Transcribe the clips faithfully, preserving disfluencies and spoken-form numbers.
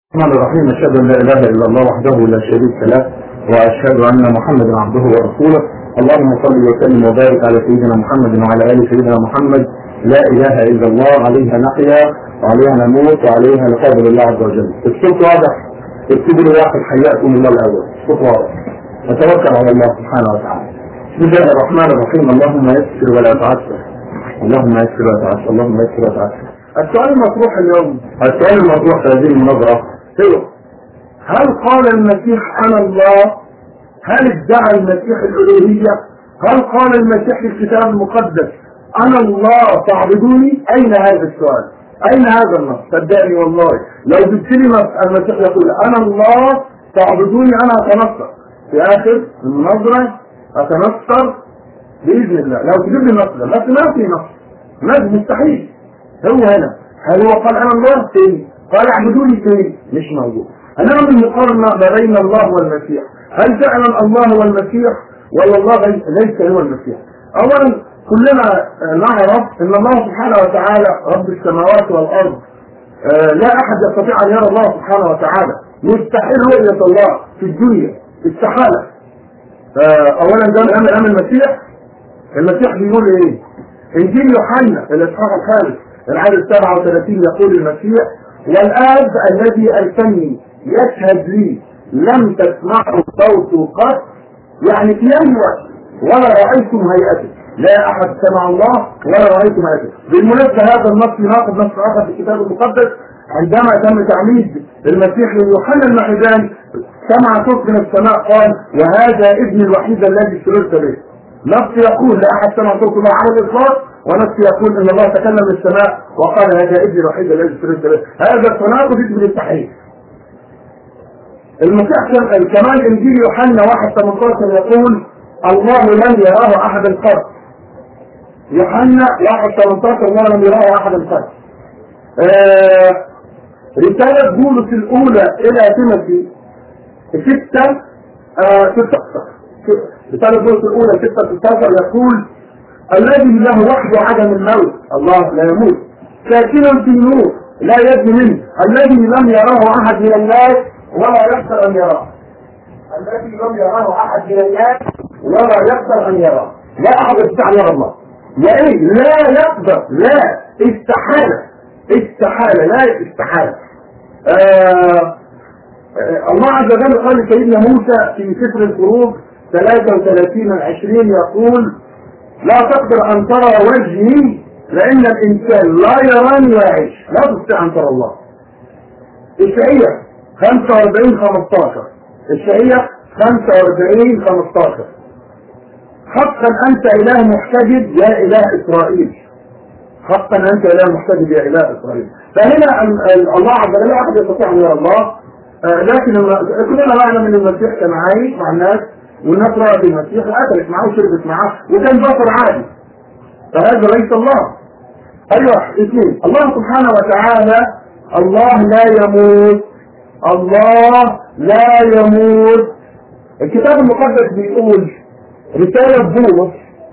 الرحمن الرحيم. أشهد أن لا إله إلا الله وحده لا شريك له وأشهد أن محمدا عبده ورسوله. اللهم صل وسلم وبارك على سيدنا محمد وعلى آل سيدنا محمد. لا إله إلا الله، عليها نحيا وعليها نموت وعليها نقابل الله عز وجل. الصوت واضح؟ اكتبوا لي واحد حياكم الله الأول. الصوت واضح. نتوكل على الله سبحانه وتعالى. بسم الله الرحمن الرحيم. اللهم يسر ولا تعسر، اللهم يسر ولا تعسر، اللهم يسر ولا تعسر. السؤال المطروح اليوم، السؤال المطروح في هذه المناظرة هو: هل قال المسيح أنا الله؟ هل ادعى المسيح الألوهية؟ هل قال المسيح في الكتاب المقدس أنا الله فاعبدوني؟ أين هذا السؤال؟ أين هذا النص؟ صدقني والله لو جبت لي المسيح يقول أنا الله فاعبدوني أنا أتنصر في آخر المناظرة، أتنصر بإذن الله لو تجيب لي نصر، بس ما في نصر، ما مستحيل. هو هنا هل هو قال أنا الله؟ تاني قال اعبدوني تاني مش موجود. هنعمل مقارنة ما بين الله والمسيح. هل فعلا الله هو المسيح ولا الله ليس هو المسيح؟ أولا كلنا نعرف أن الله سبحانه وتعالى رب السماوات والأرض، لا أحد يستطيع أن يرى الله سبحانه وتعالى، مستحيل رؤية الله في الدنيا، استحالة. أولا ده من أمر المسيح. المسيح بيقول إيه؟ إنجيل يوحنا الإصحاح الخامس العدد سبعة وثلاثين يقول المسيح: والآب الذي أرسلني يشهد لي لم تسمعوا صوته قط، يعني في أي وقت، ولا رأيتم هيئته. لا أحد سمع الله ولا رأيتم هيئته. بالمناسبة هذا النص يناقض نص آخر في الكتاب المقدس عندما تم تعميد المسيح ليوحنا المعمدان، سمع صوت من السماء قال: وهذا ابن الوحيد الذي سررت به. نص يقول لا أحد سمع صوت الله على الإطلاق، ونص يقول ان الله تكلم من السماء وقال هذا ابني الوحيد الذي سررت به. هذا التناقض يجب التحريف. المسيح كمان انجيل يوحنا واحد ثمانية عشر يقول: الله لم يراه احد قط. يوحنا واحد ثمانية عشر الله لم يراه احد قط. آه رسالة بولس الاولى الى تيموثي ستة آه ستة رسالة بولس الاولى ستة ستة يقول: الذي له وحده عدم الموت، الله لا يموت، ساكنا في النور لا يبني منه، الذي لم يراه احد من الناس ولا يقدر ان يراه. الذي لم يراه احد من الناس ولا يقدر ان يراه. لا احد يستطيع ان يرى الله. لا ايه؟ لا يقدر، لا استحالة، استحالة، لا استحالة. آه آه الله عز وجل قال لسيدنا موسى في سفر الخروج ثلاثة وثلاثين عشرين يقول: لا تقدر أن ترى وجهي لأن الإنسان لا يراني ويعيش. لا تستطيع أن ترى الله. إشعياء خمسة وأربعين خمسة عشر إشعياء خمسة وأربعين خمسة عشر حقا أنت إله محتجب يا إله إسرائيل. حقا أنت إله محتجب يا إله إسرائيل. فهنا الله عز وجل لا أحد يستطيع أن يرى الله، لكن كلنا نعلم أن المسيح كان عايش مع الناس، والناس رأت المسيح وأكلت معه وشربت معه وكان بشر عادي. فهذا ليس الله. أيوة اثنين، الله سبحانه وتعالى الله لا يموت، الله لا يموت. الكتاب المقدس بيقول رسالة بولس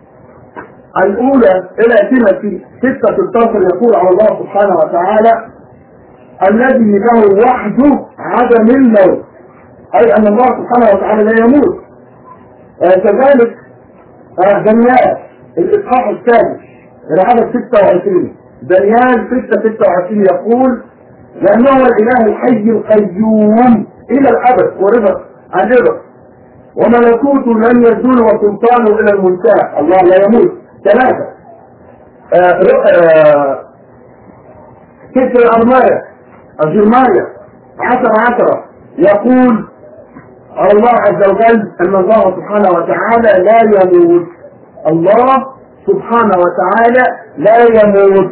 الأولى إلى تيموثي ستة ستة عشر يقول على الله سبحانه وتعالى: الذي له وحده عدم الموت، أي أن الله سبحانه وتعالى لا يموت. آه كذلك آه دانيال الإصحاح الثالث العدد ستة وعشرين دانيال ستة ستة وعشرين يقول: لأنه الإله الحي القيوم إلى الأبد ورضا عن رضا، وملكوته لن يزول وسلطانه إلى المنتهى. الله لا يموت. ثلاثة آه آه كتر أرمايا أجرمايا عشر عشرة يقول الله عز وجل أن الله سبحانه وتعالى لا يموت. الله سبحانه وتعالى لا يموت.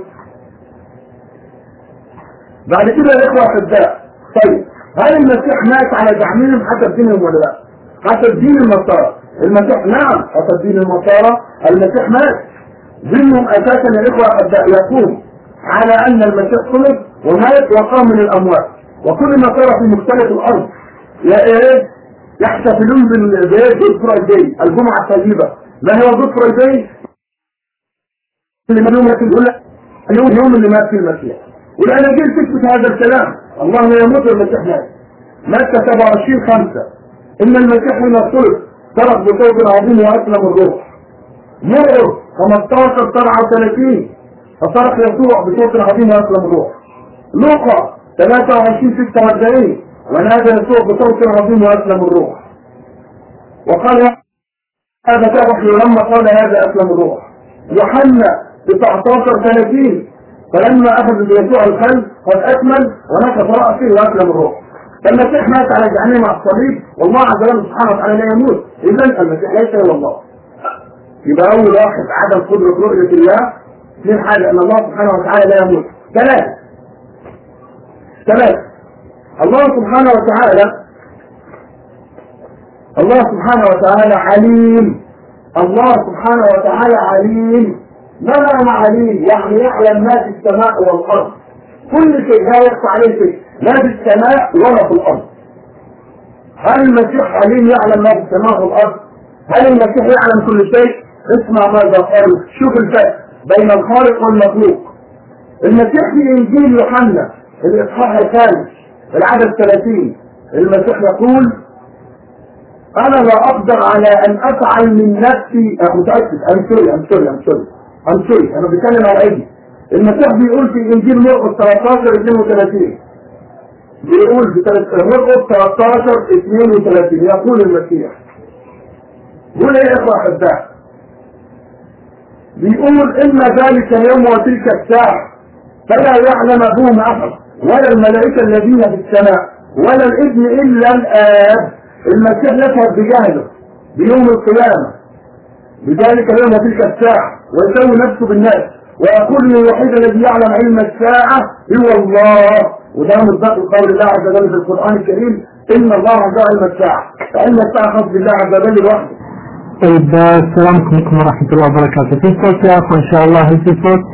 بعد كده الإخوة أحباء، طيب هل المسيح مات على زعمهم حسب دينهم ولا لا؟ حسب دين النصارى المسيح نعم، حسب دين النصارى المسيح مات. دينهم أساسا يا إخوة أحباء يقوم على أن المسيح صلب ومات وقام من الأموات، وكل النصارى في مختلف الأرض يا إيه يحتفلون بالجود فرايداي، الجمعة الطيبة. ما هو جود فرايداي؟ اللي من يوم يقول اليوم يوم اللي مات فيه المسيح، والأناجيل تثبت هذا الكلام. الله لا يموت والمسيح مات. متى سبعة وعشرين خمسة إن المسيح من الثلث صرخ بصوت عظيم وأسلم الروح. مرقس خمستاشر سبعة وثلاثين فصرخ يسوع بصوت عظيم وأسلم الروح. لوقا ثلاثة وعشرين ستة وأربعين ونادى يسوع بصوت عظيم وأسلم الروح. وقال هذا تابح لما قال هذا أسلم الروح. يوحنا تسعتاشر ثلاثين فلما أخذ بيسوع الخلف قد أكمل ونكف رأسه وأسلم الروح. فالمسيح مات على جهنم على الصليب والله عز وجل سبحانه وتعالى لا يموت. إذن المسيح ليس إلا الله. يبقى أول واحد عدم قدرة رؤية الله. اثنين حاجة أن الله سبحانه وتعالى لا يموت. ثلاثة ثلاثة الله سبحانه وتعالى الله سبحانه وتعالى عليم. الله سبحانه وتعالى عليم. ما معنى عليم؟ يعني يعلم ما في السماء والأرض. كل شيء لا يخفى عليه شيء لا في السماء ولا في الأرض. هل المسيح عليم يعلم ما في السماء والأرض؟ هل المسيح يعلم كل شيء؟ اسمع ماذا قال. شوف الفرق بين الخالق والمخلوق. المسيح في إنجيل يوحنا الإصحاح الخامس العدد ثلاثين المسيح يقول أنا لا أقدر على أن أفعل من نفسي. متأكد أم سوري أم سوري أم سوري أم سوري أنا بتكلم على عيدي. المسيح بيقول في إنجيل مرقس ثلاثة عشر اثنين وثلاثين بيقول في مرقس ثلاثة عشر اثنين وثلاثين يقول المسيح يقول إيه إخوة أحباء؟ بيقول إن ذلك اليوم وتلك الساعة فلا يعلم أبوهم أحد ولا الملائكة الذين في السماء ولا الابن إلا الآب. المسيح يشهد بجهله بيوم القيامة بذلك اليوم وتلك الساعة ويسوي نفسه بالناس ويقول للوحيد الذي يعلم علم الساعة هو الله. وده مصداق قول الله عز وجل في القرآن الكريم إن الله عنده علم الساعة فإن الساعة خاص بالله عز وجل لوحده. طيب السلام عليكم ورحمة الله وبركاته. في صوت يا أخوة إن شاء الله؟ هل في صوت؟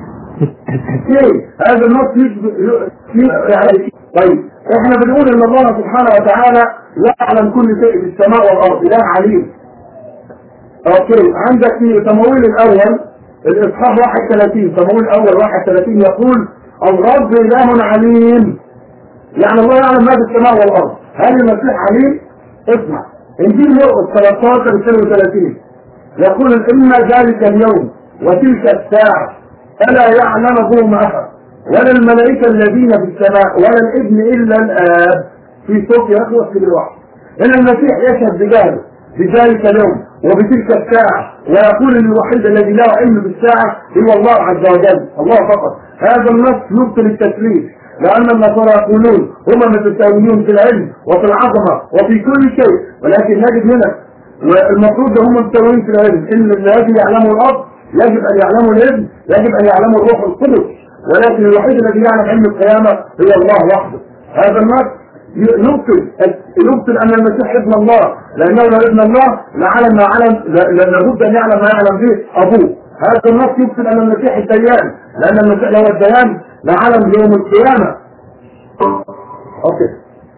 هذا النص يعني طيب احنا بنقول ان الله سبحانه وتعالى يعلم كل شيء في السماء والارض لا عليم. اوكي عندك في تمويل الاول الاصحاح واحد وثلاثين تمويل الاول واحد وثلاثين يقول الرب اله عليم. يعني الله يعلم ما في السماء والارض. هل المسيح عليم؟ اسمع انجيل مرقس ثلاثة عشر اثنين وثلاثين يقول ان ذلك اليوم وتلك الساعة فلا يعلم أبوهم أحد ولا الملائكة الذين في السماء ولا الابن إلا الآب. في صوت يا أخوة في الوحي إن المسيح يشهد بجهله بذلك اليوم وبتلك الساعة ويقول للوحيد الذي لا علم بالساعة هو الله عز وجل الله فقط. هذا النص يبطل التثليث لأن النصارى يقولون هم متساويون في العلم وفي العظمة وفي كل شيء ولكن نجد هنا والمفروض هم متساويين في العلم إن الذي يعلمه الأب يجب أن يعلمه الابن يجب أن يعلمه الروح القدس ولكن الوحيد الذي يعلم علم القيامة هو الله وحده. هذا النص يبطل يبطل أن المسيح ابن الله لأنه لو ابن الله لعلم ما علم لابد أن يعلم ما يعلم به أبوه. هذا النص يبطل أن المسيح الديان لأن المسيح لو الديان لعلم يوم القيامة. أوكي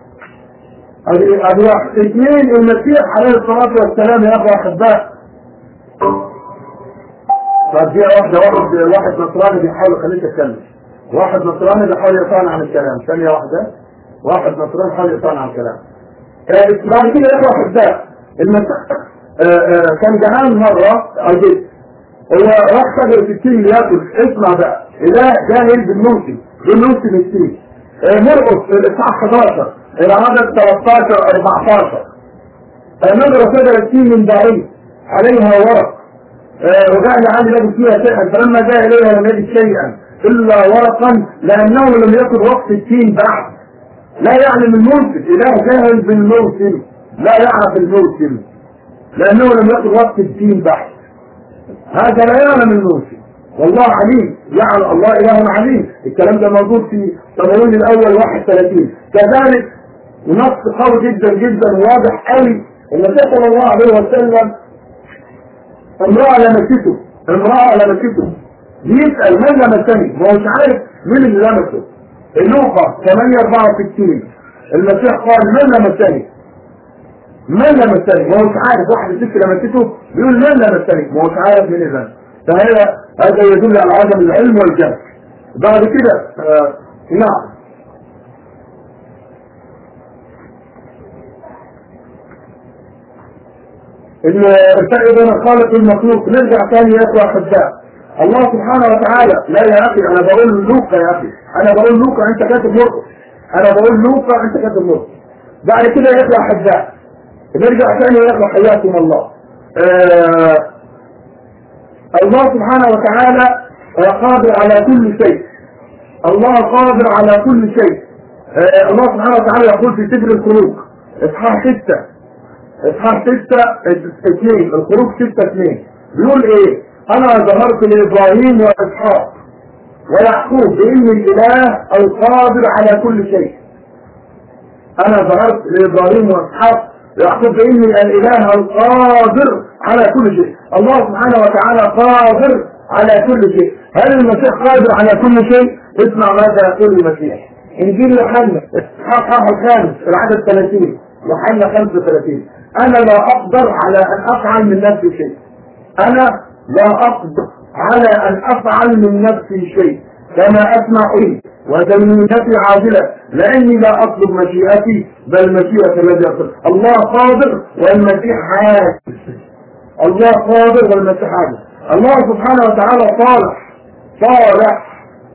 هذه واحد. اثنين المسيح عليه الصلاة والسلام يا أخوة أحباء فدي واحدة واحد واحد نصراني بيحاول يخليك تتكلم. واحد نصراني بيحاول يقطعنا عن الكلام. ثانية واحدة واحد نصراني بيحاول يقطعنا عن الكلام. بعد كده يا اخوة احباء المسيح كان جعان مرة عجيب هو راح شجرة التين ياكل. اسمع بقى إله جاهل بالموسم بالموسم التين. مرقس الإصحاح احد عشر العدد ثلاثة عشر أربعة عشر نظر شجرة التين من بعيد عليها ورق وجعل عندي لابد فيها شيئا فلما جاء إليها لم يجد شيئا إلا ورقا لأنه لم يكن وقت التين بعد. لا يعلم الموسم. إله جاهل بالموسم لا يعرف الموسم لأنه لم يكن وقت التين بعد. هذا لا يعلم الموسم والله عليم. يعلم الله إله عليم. الكلام ده موجود في تمويل الأول واحد وثلاثين. كذلك نص قوي جدا جدا واضح قوي النبي صلى الله عليه وسلم امرأة لمسته امرأة لمسته بيسأل من لمسني ما هوش عارف مين اللي لمسه. اللوقا ثمانية أربعة وستين المسيح قال من لمسني من لمسني ما هوش عارف. واحد ست لمسته بيقول من لمسني ما هوش عارف مين إذن. فهذا هذا يدل على عدم العلم والجهل. بعد كده آه نعم الفرق بين الخالق والمخلوق. نرجع ثاني يا اخوة احباء، الله سبحانه وتعالى، لا يا اخي انا بقول لوقا يا اخي، انا بقول لوقا انت كاتب مرقس، انا بقول لوقا انت كاتب مرقس. بعد كده يا اخوة احباء نرجع ثاني يا اخوة حياكم الله. آه الله سبحانه وتعالى قادر على كل شيء، الله قادر على كل شيء. آه الله سبحانه وتعالى يقول في سفر الخروج اصحاح ستة اصحاح ستة اثنين، الخروج ستة اثنين، بيقول ايه؟ انا ظهرت لابراهيم واسحاق ويعقوب باني الاله القادر على كل شيء. انا ظهرت لابراهيم واسحاق ويعقوب باني الاله القادر على كل شيء. الله سبحانه وتعالى قادر على كل شيء. هل المسيح قادر على كل شيء؟ اسمع ماذا يقول المسيح. انجيل يوحنا اصحاح الخامس العدد ثلاثين، يوحنا خمسة وثلاثين، انا لا اقدر على ان افعل من نفسي شيء، انا لا اقدر على ان افعل من نفسي شيء كما اسمع ايه ودنيتي عاجله لاني لا اطلب مشيئتي بل مشيئة الذي يقدر. الله قادر والمسيح عاجز، الله قادر والمسيح عاجز. الله سبحانه وتعالى صالح صالح.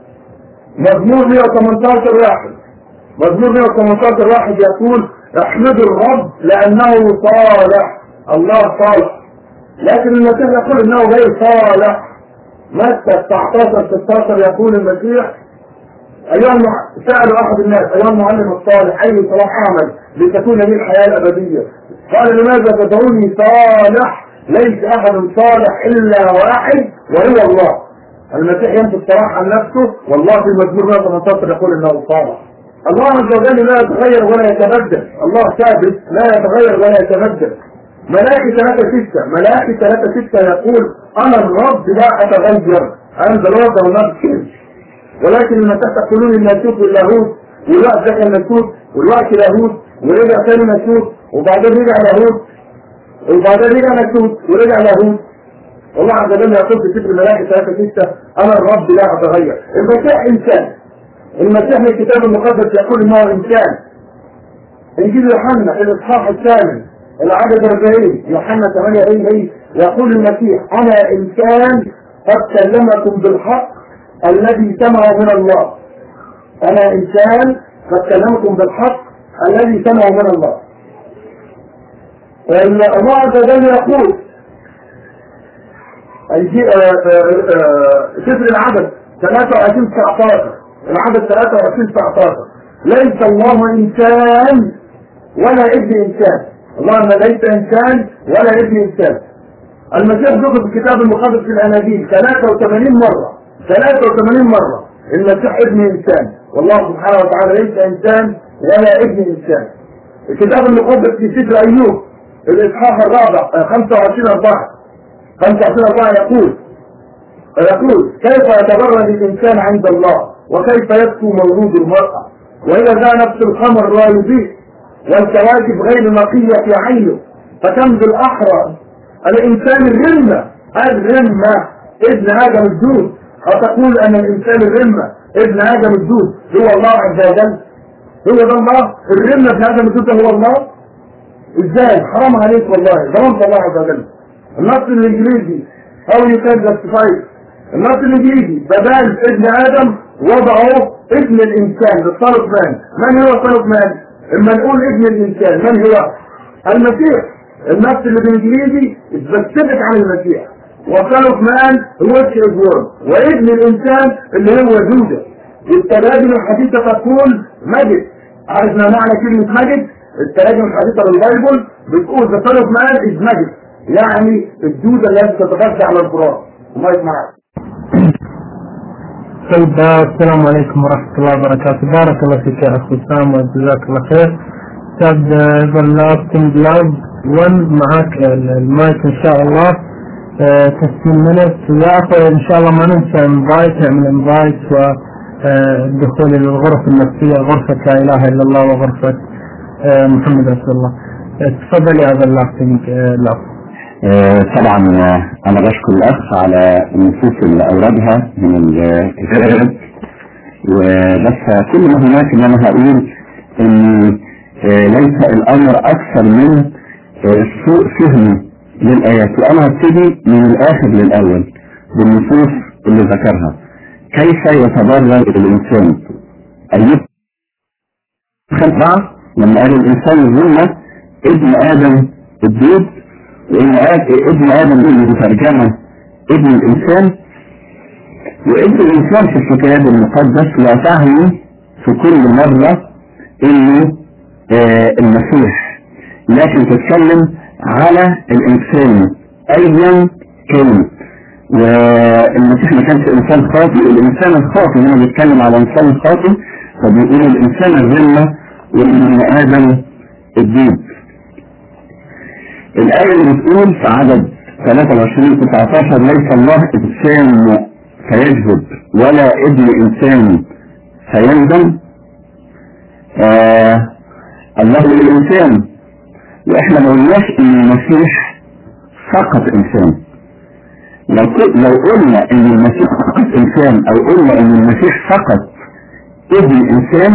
مزمور مئة وثمانية عشر واحد، مزمور مئة وثمانية عشر واحد يقول احمدوا الرب لانه صالح. الله صالح، لكن المسيح يقول انه غير صالح. متى تسعة عشر ستة عشر يقول المسيح ايها سألوا احد الناس ايها المعلم الصالح اي صلاح اعمل لتكون لي الحياة الابدية؟ قال لماذا تدعوني صالح؟ ليس احد صالح الا واحد وهو الله. المسيح ينفي الصلاح عن نفسه، والله في المزمور مئة وثمانية عشر يقول انه صالح. الله عز وجل لا يتغير ولا يتبدل، الله ثابت لا يتغير ولا يتبدل. ملاكي ثلاثة ستة، ملاكي ثلاثة ستة يقول انا الرب لا اتغير، انا الرب وما بكلش. ولكن المسيح تقولون ان نسوت اللاهوت، والوقت ده كان نسوت والوقت لاهوت ورجع ثاني نسوت وبعدين رجع لاهوت وبعدين رجع نسوت ورجع لاهوت. والله عز وجل يقول في سفر الملائكة ثلاثة ستة انا الرب لا اتغير. المسيح انسان، المسيح من الكتاب المقدس يقول انه انسان. انجيل يوحنا الاصحاح الثامن العدد أربعين، يوحنا ثمانية ايه يقول المسيح انا انسان قد كلمكم بالحق الذي سمعه من الله. انا انسان قد كلمكم بالحق الذي سمعه من الله. الله عز وجل يقول سفر العدد ثلاثة وعشرين تسعة عشر، العدد ثلاثة وعشرين تسعة عشر ليس الله انسان ولا ابن انسان. الله ما ليس انسان ولا ابن انسان. المسيح ذكر في الكتاب المقدس في الاناجيل ثلاثة وثمانين مرة، ثلاثة وثمانين مرة المسيح ابن انسان، والله سبحانه وتعالى ليس انسان ولا ابن انسان. الكتاب المقدس في سفر ايوب الاصحاح الرابع خمسة وعشرين أربعة خمسة وعشرين أربعة يقول يقول كيف يتبرد الانسان عند الله وكيف يبكو مولود المرأة واذا ذا نفس القمر لا يضيء والكواكب غير نقية في عينه فكم بالاحرى الانسان الرمة الرمة ابن ادم الدود. أتقول أن الإنسان الرمة ابن آدم الدود هو الله عز وجل؟ هو ده الله؟ الرمة ابن آدم الدود هو الله؟ إزاي؟ حرام عليك والله، ظلمت الله عز وجل. النص الإنجليزي أو يكاد جاستيفايد، النص الإنجليزي بدل ابن آدم وضعه ابن الإنسان بالصلب مان. من هو صلب مان؟ إما نقول ابن الإنسان من هو؟ المسيح. النص اللي بالإنجليزي اتبسمت عن المسيح وصلوا مان هو الشيطان وابن الانسان اللي هو جودة. التراجم الحديثة تقول مجد. عرفنا معنى كلمة مجد؟ التراجم الحديثة للبايبل بتقول the son of man is مجد، يعني الجودة التي تتغذى على الفراش. وما يسمعك. طيب السلام عليكم ورحمة الله وبركاته. بارك الله فيك يا أخي سام وجزاك الله خير. أستاذ ظلاتين بلاج ون معك المايك إن شاء الله. تسليم منت يا أخي إن شاء الله ما ننسى انفايت، اعمل انفايت ودخول للغرف النفسية، غرفة لا إله إلا الله وغرفة محمد رسول الله. تفضل يا أبا الأخ. طبعا أنا بشكر الأخ على النصوص اللي أوردها من الكتاب، وبس كل ما هناك إن أنا هقول إن ليس الأمر أكثر من سوء فهم للآيات، وأنا هبتدي من الآخر للأول بالنصوص اللي ذكرها. كيف يتضرر الإنسان؟ أيوب خمسة لما قال الإنسان الظلمة ابن آدم الدود، وإن ابن آدم اللي بترجمة ابن الإنسان، وابن الإنسان في الكتاب المقدس لا تعني في كل مرة إنه آه المسيح، لكن تتكلم على الإنسان أيا كان. والمسيح ما كانش إنسان خاطئ، الإنسان الخاطئ هنا بيتكلم على إنسان خاطئ، فبيقول الإنسان الذمة وابن آدم الدود. الآية اللي بتقول في عدد ثلاثة وعشرين تسعة عشر ليس الله إنسان فيكذب ولا ابن إنسان فيندم. آه الله الإنسان، وإحنا ما قلناش إن المسيح فقط إنسان. لو لو قلنا إن المسيح فقط إنسان أو قلنا إن المسيح فقط ابن إنسان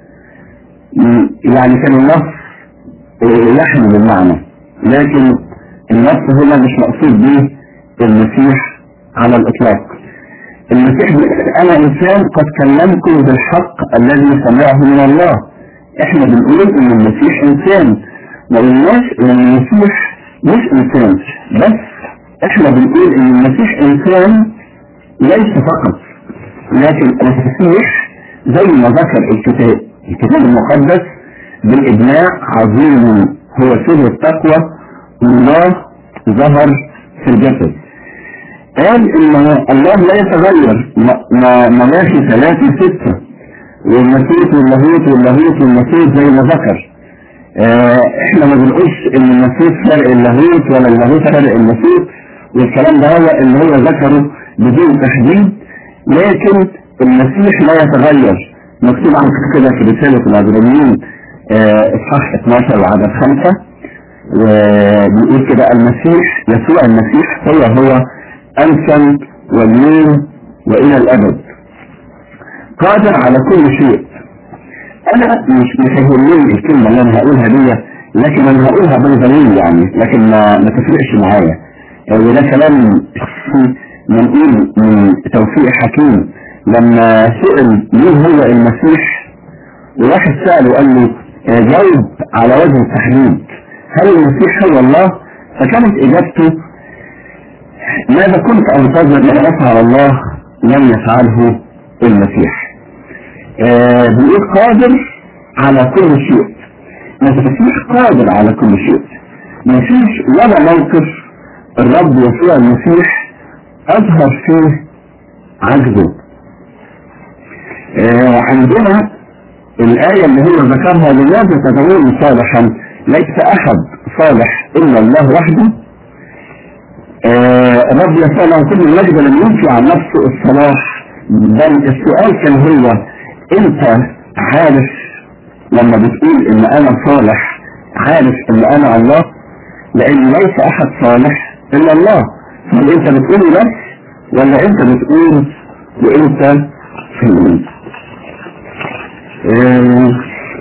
يعني كان النص يحمل المعنى، لكن النص هنا مش مقصود به المسيح على الإطلاق. المسيح أنا إنسان قد كلمكم بالحق الذي سمعه من الله. إحنا بنقول إن المسيح إنسان، ما قلناش إن المسيح مش إنسان، بس إحنا بنقول إن المسيح إنسان ليس فقط، لكن المسيح زي ما ذكر الكتاب الكتاب المقدس بالإجماع عظيم هو سر التقوى الله ظهر في الجسد. قال إن الله لا يتغير، مناخي ثلاثة ستة والمسيح واللاهوت واللاهوت والمسيح زي ما ذكر. اه احنا ما بنقولش ان المسيح فرق اللاهوت ولا اللاهوت فرق المسيح، والكلام ده هو اللي هو ذكره بدون تحديد، لكن المسيح لا يتغير. مكتوب عن كده في رسالة العبرانيين اصحاح اثناشر وعدد خمسة، وبيقول كده المسيح يسوع المسيح هو هو أمسا واليوم وإلى الأبد قادر على كل شيء. أنا مش مفهمين الكلمة اللي أنا هقولها دي، لكن أنا هقولها بالضمير يعني، لكن ما, ما تفرقش معايا. وده كلام منقول من توفيق حكيم لما سئل مين هو المسيح، وواحد سأله قال له جاوب على وجه التحديد، هل المسيح هو الله؟ فكانت إجابته ماذا كنت أنتظر أن يفعل الله لم يفعله المسيح. آه بيقول قادر على كل شيء. المسيح قادر على كل شيء، ما فيش ولا موقف الرب يسوع المسيح أظهر فيه عجزه. آه عندنا الآية اللي هو ذكرها لماذا تدعون صالحا ليس أحد صالح إلا الله وحده. آه الرب يسوع له كل المجد لم ينفي عن نفسه الصلاح، بل السؤال كان هو انت عارف لما بتقول ان انا صالح عارف ان انا الله؟ لان ليس احد صالح الا الله. هل انت بتقول بس ولا انت بتقول وانت في الوجود؟ آه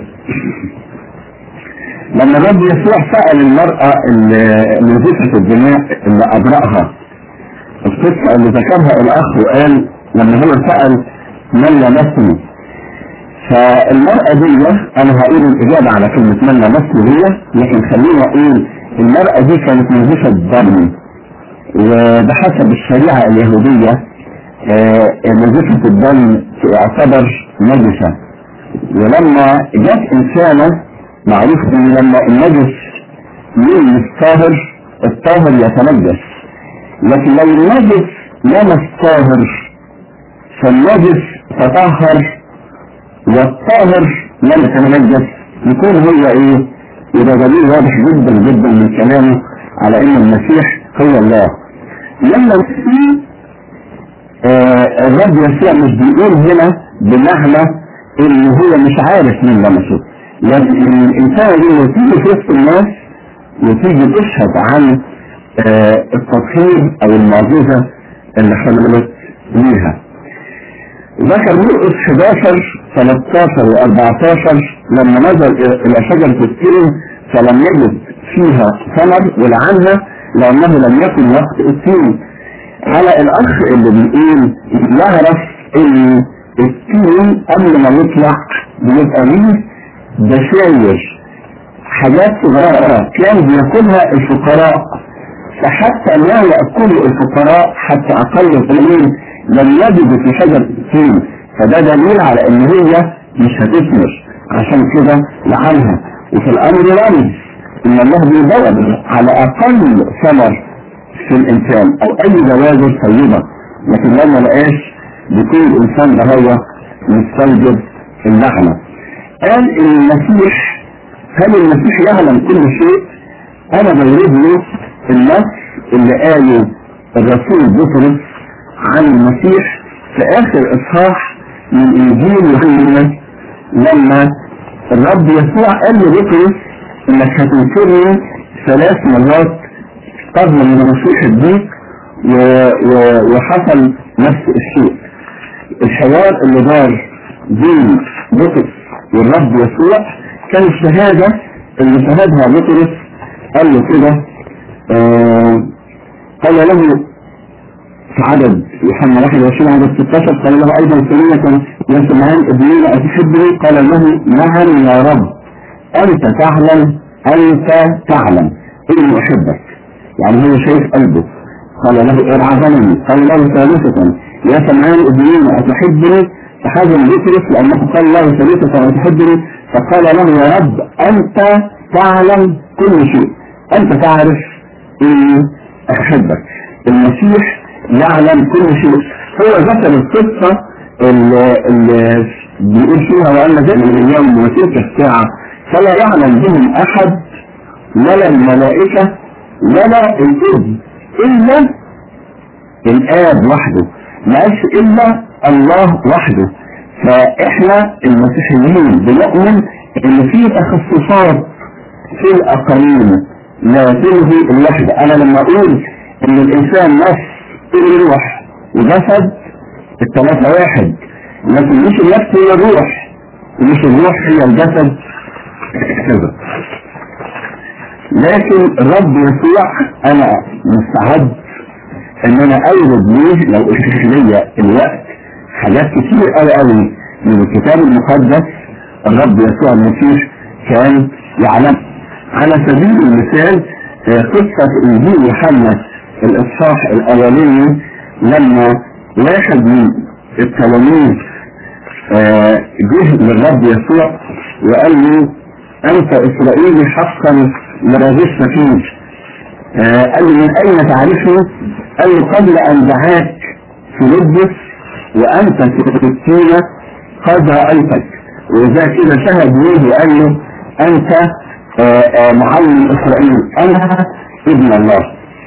لما الرب يسوع سأل المرأة اللي نزفت الدماء اللي أبرأها، القصة اللي ذكرها الأخ وقال لما هو سأل من لمسني، فالمرأة دي أنا هقول الإجابة على كلمة من لمسني هي، لكن خليني أقول المرأة دي كانت نزفة الدم، وبحسب الشريعة اليهودية نزفة الدم تعتبر نجسة. ولما جت إنسانة معروف ان لما النجس يلمس طاهر الطاهر يتنجس، لكن لو النجس لمس طاهر فالنجس تطهر والطاهر لم يتنجس، يكون هو ايه؟ يبقى دليل واضح جدا جدا من كلامه على ان المسيح هو الله. لما في آه الرب يسوع مش بيقول هنا بمعنى ان هو مش عارف مين لمسه، لكن الإنسان اللي تيجي في وسط الناس وتيجي تشهد عن آه التطهير أو المعجزة اللي حصلت ليها. ذكر مرقس حداشر ثلاثتاشر وأربعتاشر لما نزل إلى شجرة التين فلم يجد فيها ثمر ولعنها لأنه لم يكن وقت التين. على الأخ اللي بيقول يعرف إن التين قبل ما يطلع بيبقى ليه بشاير حاجات صغيرة كان بياكلها الفقراء، فحتى لا يأكل الفقراء حتى أقل القليل لم يجد في شجر التين، فده دليل على إن هي مش هتثمر، عشان كده لعنها. وفي الأمر رمز إن الله بيدور على أقل ثمر في الإنسان أو أي جوازر طيبة، لكن لما لقاش بيكون الإنسان ده هو مستوجب اللعنة. قال المسيح، هل المسيح يعلم كل شيء؟ أنا بورد له النص اللي قاله الرسول بطرس عن المسيح في آخر إصحاح من إنجيل يوحنا، لما الرب يسوع قال لبطرس إنك هتنكرني ثلاث مرات قبل من مسيح الديك، وحصل نفس الشيء. الحوار اللي دار بين بطرس والرب يسوع كان الشهادة اللي شهدها بطرس. قال له كده، آه قال له في عدد يوحنا واحد وعشرين عدد ستة عشر، قال له أيضا ثانية يا سمعان ابني أتحبني؟ قال له نعم يا رب، أنت تعلم أنت تعلم إني أحبك. يعني هو شايف قلبه. قال له ارعبني. قال له ثالثة يا سمعان ابني أتحبني؟ فحزن بطرس لأنه قال له ثالثة أتحبني، فقال له يا رب أنت تعلم كل شيء، أنت تعرف إني أحبك. المسيح يعلم كل شيء. هو ذكر القصة اللي, اللي بيقول فيها وأن ذلك من اليوم وتلك الساعة فلا يعلم بهم أحد ولا الملائكة ولا الابن إلا الآب وحده، ماش إلا الله وحده. فإحنا المسيحيين بنؤمن إن في تخصصات في الأقانيم لا تلغي الوحدة. أنا لما أقول إن الإنسان نفس الروح وجسد الثلاثة واحد، لكن مش النفس هي الروح ومش الروح هي الجسد كذا. لكن الرب يسوع أنا مستعد إن أنا أورد ليه لو أشيخ ليا الوقت حاجات كتير قوي قوي من الكتاب المقدس الرب يسوع المسيح كان يعلم. على سبيل المثال قصة إنجيل يوحنا الإصحاح الأولاني، لما واحد من التلاميذ جه للرب يسوع وقال له أنت إسرائيلي حقا لا غش فيك. قال له من أين تعرفه؟ قال له قبل أن دعاك فيلبس وأنت في السكينة قد رأيتك. وإذا كده شهد ليه وقال له أنت معلم إسرائيل، أنا ابن الله.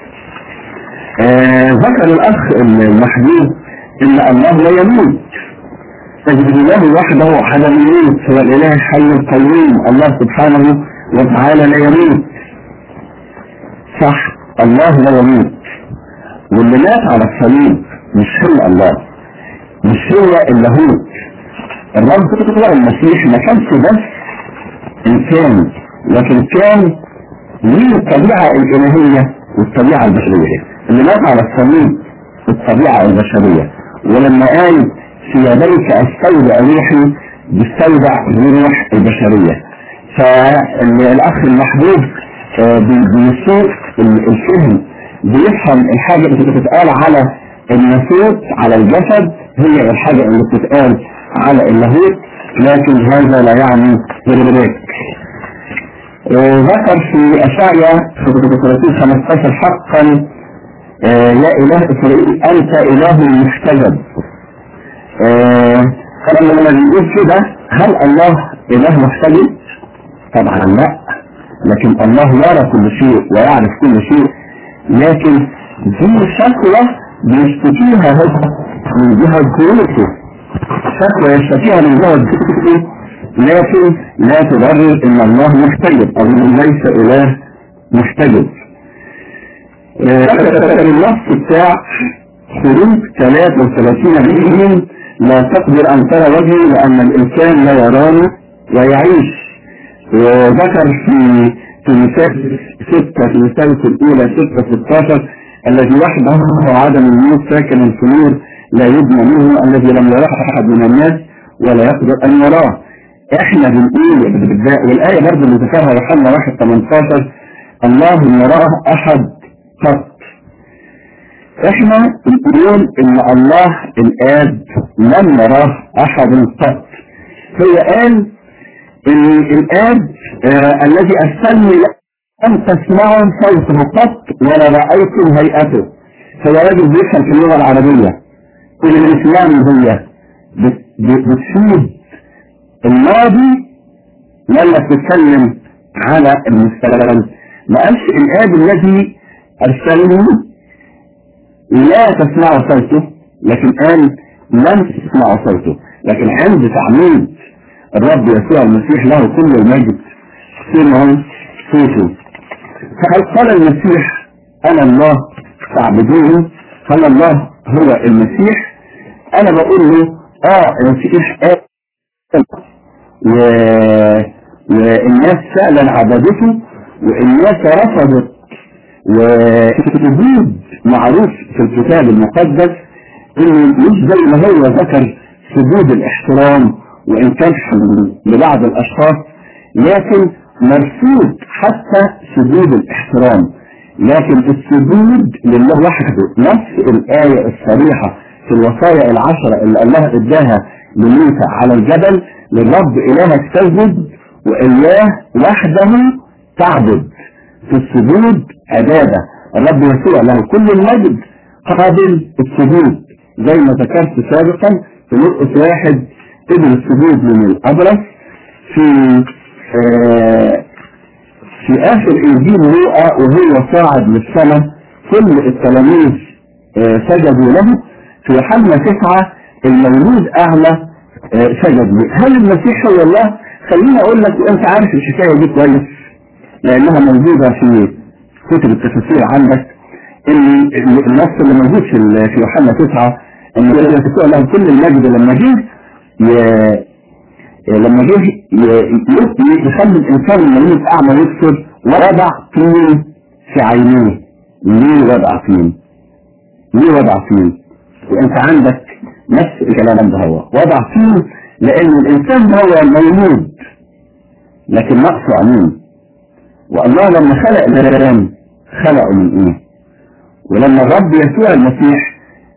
ذكر الأخ المحبوب إن الله لا يموت، تجد الله وحده على الموت، هو الإله الحي القيوم. الله سبحانه وتعالى لا يموت، صح، الله لا يموت. واللي مات على الصليب مش هو الله، مش هو اللاهوت. الرب المسيح ما كانش بس إنسان، لكن كان ليه الطبيعة الإلهية والطبيعة البشرية. اللي مات على الصليب الطبيعة البشرية، ولما قال في يديك استودع روحي بيستودع الروح البشرية. فالأخ المحبوب بيسوق الفهم، بيفهم الحاجة اللي بتتقال على الناسوت على الجسد هي الحاجة اللي بتتقال على اللاهوت، لكن هذا لا يعني ذلك. ذكر في أشعياء ثلاثين خمسة عشر حقا يا إله إسرائيل أنت إله محتجب. فلما بيقول كده هل الله إله محتجب؟ طبعا لا، لكن الله يرى كل شيء ويعرف كل شيء. لكن دي شكوى بيشتكيها هو من جهة قوته، شكوى يشتكيها من جهة قوته، لكن لا تبرر ان الله محتجب او انه ليس اله محتجب. فكرة النص بتاع خروج ثلاثة وثلاثين مليون لا تقدر ان ترى وجهي لان الانسان لا يراني ويعيش. وذكر في تيموثاوس ستة تيموثاوس الأولى ستة ستاشر الذي وحده عدم الموت ساكن في نور لا يبنى منه الذي لم يراه أحد من الناس ولا يقدر أن يراه. احنا بنقول والآية برضه اللي ذكرها يوحنا واحد تمنتاشر الله لم يراه أحد قط. احنا بنقول ان الله الآب لم يراه أحد قط. هو قال ان الآب آه الذي أرسلني لم تسمعوا صوته قط ولا رأيتم هيئته. فهو راجل بيفهم في اللغة العربية. الإسلام هي بتفيد الماضي ولا بتتكلم على المستقبل؟ ما قالش الآب الذي أرسلني لا تسمعوا صوته، لكن قال لن تسمعوا صوته. لكن عند تعميد الرب يسوع المسيح له كل المجد سمعوا صوته. فهل قال المسيح أنا الله فاعبدوني؟ هل الله هو المسيح؟ أنا بقول له آه المسيح قال و... والناس فعلا عبدته والناس رفضت. وسجود معروف في الكتاب المقدس إنه مش زي ما هو ذكر سجود الاحترام وإن كان لبعض الأشخاص، لكن مرفوض حتى سجود الاحترام. لكن السجود لله وحده نفس الآية الصريحة في الوصايا العشرة اللي الله اداها لموسى على الجبل للرب إلهك تسجد وإياه وحده تعبد. في السجود عبادة. الرب يسوع له كل المجد قابل السجود زي ما ذكرت سابقا في مرقس واحد قبل السجود من الأبرص. في آه في آخر إنجيل لوقا وهو صاعد للسماء كل التلاميذ آه سجدوا له. في يوحنا تسعة المولود أعلى آه سجدوا. هل المسيح هو الله؟ خليني أقول لك وأنت عارف الحكاية دي كويس لأنها موجودة في كتب التفسير عندك. إن النص اللي موجود في يوحنا تسعة إن يسوع له كل المجد لما جه لما جه يخلي الإنسان المولود أعمى يكسر ووضع طين في عينيه. ليه وضع طين؟ ليه وضع طين؟ وأنت عندك نفس الكلام ده هو وضع طين لأن الإنسان هو مولود لكن نقصه عمين. والله لما خلق الإنسان خلقه من إيه؟ ولما الرب يسوع المسيح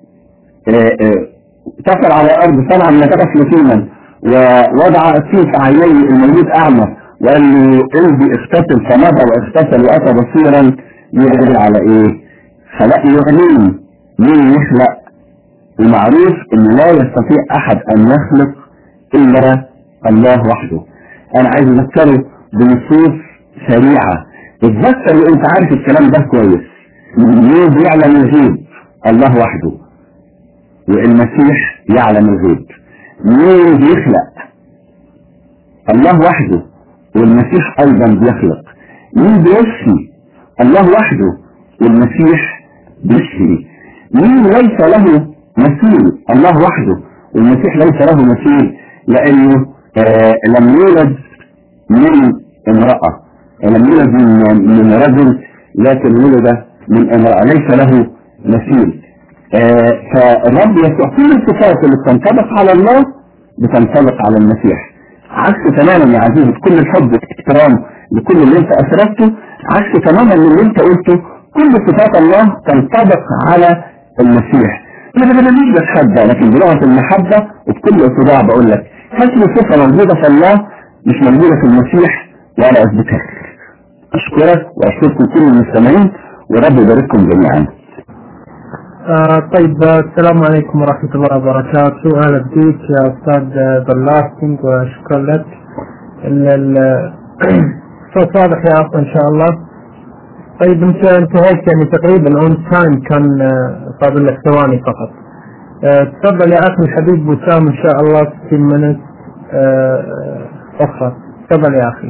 تفر على الأرض صنع من طفل طينا ووضع الطين في عينيه المولود أعمى وقال له امضي اغتسل فمضى واغتسل وأتى بصيرا. يدل على إيه؟ خلق له عينين. مين يخلق؟ ومعروف إن لا يستطيع أحد أن يخلق إلا الله وحده. أنا عايز أذكره بنصوص سريعة اتذكر وانت عارف الكلام ده كويس. مين يعلم الغيب؟ الله وحده. والمسيح يعلم الغيب. مين بيخلق؟ الله وحده. والمسيح ايضا بيخلق. مين بيشفي؟ الله وحده. والمسيح بيشفي. مين ليس له مثيل؟ الله وحده. والمسيح ليس له مثيل لانه آه لم يولد من امرأة، لم يولد من, من رجل لكن ولد من امرأة ليس له مثيل. آه فالرب يسوع كل الصفات اللي بتنطبق على الله بتنطبق على المسيح. عكس تماما يا عزيزي كل الحب والاحترام لكل اللي انت اثرته، عكس تماما من اللي انت قلته كل صفات الله تنطبق على المسيح. انا ما مش بتحدى لكن بلغة المحبة وبكل اتضاع بقول لك هات لي صفة موجودة في الله مش موجودة في المسيح وأنا أثبتها. أشكرك وأشكركم كل المستمعين ورب يبارككم جميعا. آه طيب السلام عليكم ورحمة الله وبركاته. أهلا بك يا أستاذ بلاستنج وشكرا لك. الصوت واضح يا أخي إن شاء الله. طيب أنت انتهيت يعني تقريبا أون تايم كان فاضل لك ثواني فقط. آه تفضل يا أخي الحبيب وسام إن شاء الله ستين منت آه أخرى. تفضل يا أخي.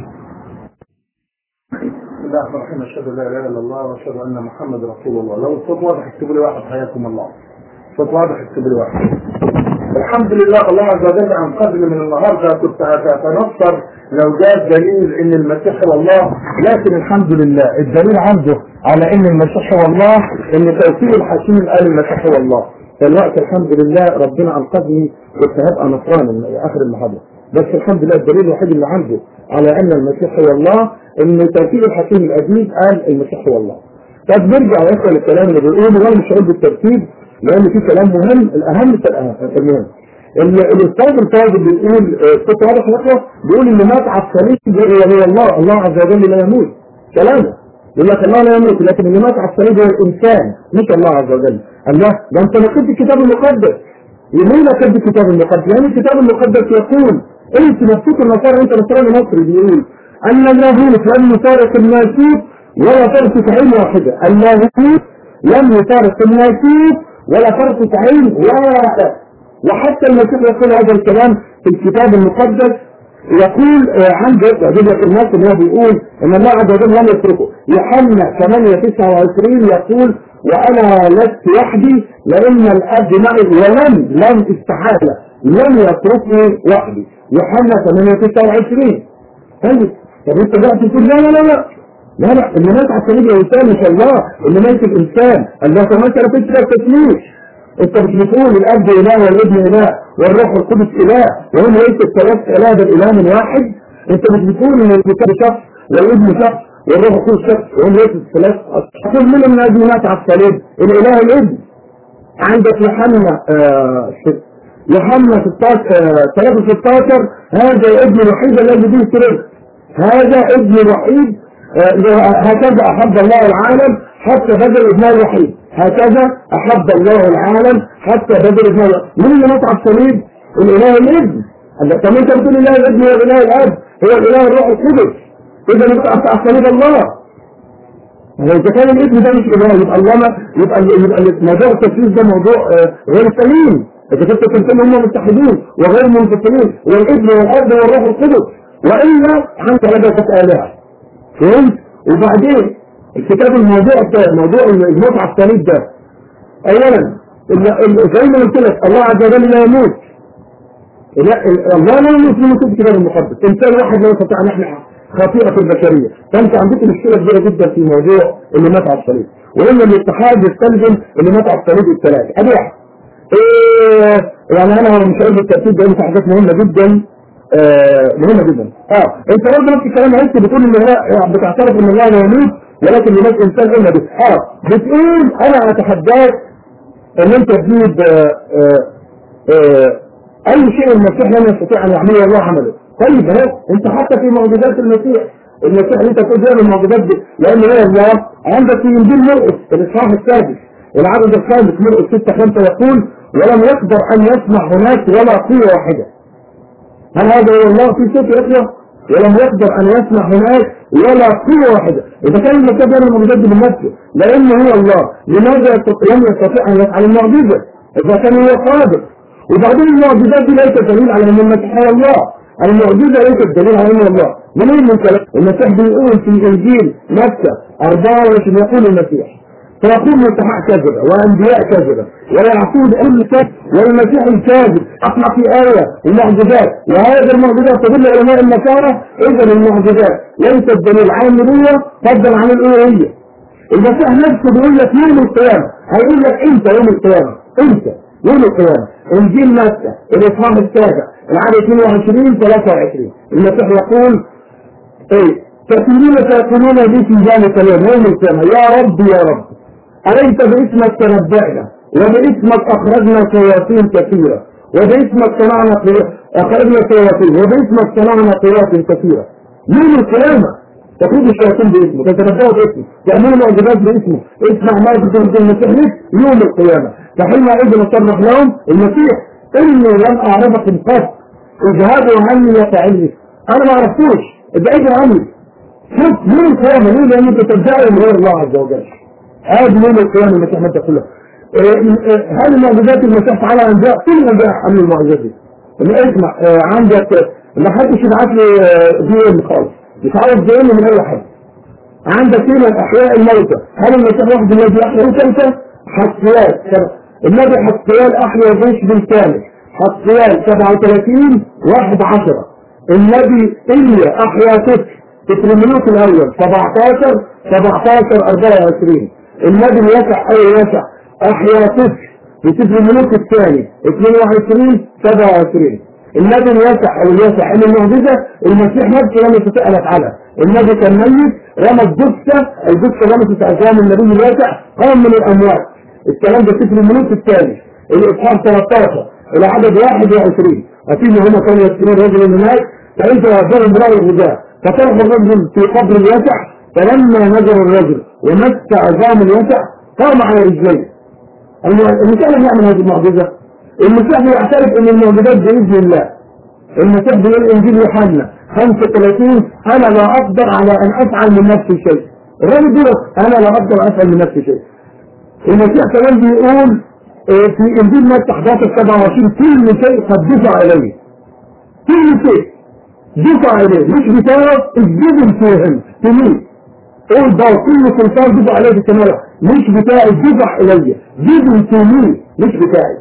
بسم الله الرحمن الرحيم. أشهد أن لا إله إلا الله وأشهد أن محمد رسول الله. لو الصوت واضح اكتبوا لي واحد حياكم الله. الصوت واضح اكتبوا لي واحد. الحمد لله الله عز وجل عن قدر من النهارده كنت هتنصر لو جاء دليل إن المسيح هو الله لكن الحمد لله الدليل عنده على ان المسيح هو الله ان توفيق الحكيم قال المسيح هو الله. فالوقت الحمد لله ربنا انقذني، كنت هبقى نصراني اخر المحاضره، بس الحمد لله الدليل الوحيد اللي عنده على ان المسيح هو الله ان توفيق الحكيم العزيز قال المسيح هو الله. طب نرجع يا للكلام اللي بيقوله، وانا مش هقول بالترتيب لان في كلام مهم، الاهم فالمهم. الاستاذ الفاضل بيقول كنت واضح لك بيقول ان مات على الصليب هو الله، الله عز وجل لا يموت. كلامه يقول لك الله لا يموت، لكن اللي مات على الصليب هو الانسان مش الله عز وجل. الله ده انت نقدت الكتاب المقدس. ليه نقدت الكتاب المقدس؟ لان الكتاب المقدس يقول انت نفسك النصارى، انت نصراني مصري، بيقول ان اللاهوت لم يفارق الناسوت ولا فرقة عين واحدة. اللاهوت لم يفارق الناسوت ولا فرقة عين واحدة. وحتى المسيح يقول هذا الكلام في الكتاب المقدس، يقول عنده عدد الناس اللي هو بيقول ان الله عز وجل لم يتركه. يوحنا ثمانية تسعة وعشرين يقول وانا لست وحدي لان الاب معي، ولم لم استحالة لم يتركني وحدي. يوحنا ثمانية تسعة وعشرين. طيب طب انت بقى تقول لا لا لا لا لا لا اللي مات على الصليب الانسان مش الله، اللي مات الانسان. الله كمان كانت تشرب تسليم. انت مش بتقول الاب اله والابن اله والروح القدس اله وهم ليس الثلاث اله ده الاله من واحد؟ انت مش بتقول ان الكتاب شخص والابن شخص والروح القدس شخص وهم ليس الثلاث؟ كل من من اجل مات على الصليب الاله الابن. عندك يوحنا آه يوحنا ثلاثة ستاشر هذا الابن الوحيد الذي به سرر، هذا ابن الوحيد آه هكذا احب الله العالم حتى بذل ابنه الوحيد، هكذا احب الله العالم حتى بذل ابنه الوحيد. مين اللي مات على الصليب؟ الاله الابن. طب انت بتقول الاله الابن هو الاله الاب، هو الاله الروح القدس، اذا انت على الصليب الله. اذا كان الابن ده مش اله يبقى الله يبقى يبقى موضوع التفسير ده موضوع آه غير سليم. اذا كنت تقول هم متحدين وغير منفصلين والابن والاب والروح القدس، والا انت لديك الهه. فهمت؟ وبعدين الكتاب الموضوع الثاني موضوع الموت على الصليب ده، اولا زي ما قلت لك الله عز وجل لا يموت. لا الله لا يموت في نصوص الكتاب المقدس، انسان واحد لا يستطيع ان احنا خطيئه في البشريه. فانت عندك مشكله كبيره جدا في موضوع اللي مات على الصليب، وان الاتحاد يستلزم اللي مات على الصليب الثلاثه. ادي واحد. ايه يعني انا مش هقول بالترتيب ده، في حاجات مهمه جدا آه مهمه جدا. اه انت برضه نفس الكلام انت بتقول ان هو بتعترف ان الله لا يموت ولكن لناس انسان الا بس اه بتقول انا اتحداك ان انت تجيب آه آه آه اي شيء المسيح لم يستطيع ان يعمله الله عمله. طيب اهو انت حتى في معجزات المسيح المسيح اللي انت بتقول فيها المعجزات دي لان هو الله عندك في انجيل مرقس الاصحاح السادس العدد الخامس مرقس ستة خمسة يقول ولم يقدر ان يسمع هناك ولا قوة واحدة. هل هذا هو الله في صوت يقرأ؟ ولم يقدر ان يسمع هناك ولا قوة واحدة. اذا كان المسيح يعمل المعجزات بنفسه لانه هو الله، لماذا لم يستطيع ان يفعل المعجزة اذا كان هو قادر؟ وبعدين المعجزات دي ليست دليل على ان المسيح هو الله، المعجزة ليست دليل على ان الله. منين من كلام المسيح بيقول في انجيل متى أربعة وعشرين يقول المسيح فيقول مسيحاء كذبة وانبياء كذبة ويعقود كل كذب والمسيح الكاذب اطلع في آية المعجزات، وهذه المعجزات تدل علماء النصارى اذا المعجزات ليست دليل على النبوة فضلا عن الالوهية. المسيح نفسه بيقول لك يوم القيامة، هيقول لك انت يوم القيامة انت يوم القيامة. انجيل متى الاصحاح السابع العدد اثنين وعشرين ثلاثة وعشرين المسيح يقول ايه كثيرين سيقولون لي في ذلك اليوم يوم القيامة يا رب يا رب أليس باسمك تنبأنا وباسمك أخرجنا شياطين كثيرة وباسمك صنعنا أخرجنا شياطين وباسمك صنعنا قوات كثيرة. يوم القيامة تقول الشياطين باسمه، تتنبأوا باسمه، تعملوا معجزات باسمه، اسمع ما تقول المسيح يوم القيامة. فحينئذ نصرح لهم المسيح إني لم أعرفكم قط اذهبوا عني وفعلني. أنا ما عرفتوش ابعدوا عني. شوف يوم القيامة ليه؟ لأن انت تدعي من غير الله عز وجل. هذا يوم القيامة المسيح متى كلها. هل المعجزات المسيح تعالى أنبياء؟ كل الأنبياء عملوا المعجزات دي. اسمع عندك ما حدش يبعت لي دي ام خالص، مش عارف دي ام من أي حد. عندك هنا الأحياء الموتى، هل المسيح واحد الذي أحيا الموتى؟ حسيال النبي حسيال أحيا جيش بالكامل، حسيال سبعة وثلاثين واحد عشرة. النبي إليا أحيا طفل في الملوك الاول سبعتاشر سبعتاشر أربعة وعشرين. النبي الواسع اي واسع احيا طفل في سفر الملوك الثاني اثنين وعشرين سبعة وعشرين. النبي الواسع او الواسع ان المعجزه المسيح نفسه لم يستطيع ان يفعلها. النبي كان ميت رمى الجثه، الجثه رمت عظام النبي الواسع قام من الاموات. الكلام ده سفر الملوك الثاني الاصحاح ثلاثة عشر الى عدد واحد وعشرين. أكيد هم كانوا يسكنون رجل هناك فانت يعذر امرأة الغذاء فترك الرجل في قبر الواسع فلما نزل الرجل ومس عظام الواسع قام على رجليه. المسيح لم يعمل هذه المعجزه. المسيح يعترف ان المعجزات باذن الله. المسيح بيقول انجيل يوحنا خمسة وثلاثين انا لا اقدر على ان افعل من نفسي شيء. الراجل بيقول انا لا اقدر افعل من نفسي شيء. المسيح كمان بيقول في انجيل متى حداشر سبعة وعشرين كل شيء قد دفع اليه. كل شيء دفع اليه مش بتاعه الجبن فيهم تمين. قول ده كل سلطان دفع عليه في السماء مش بتاعي دفع الي جبن تمين مش بتاعي.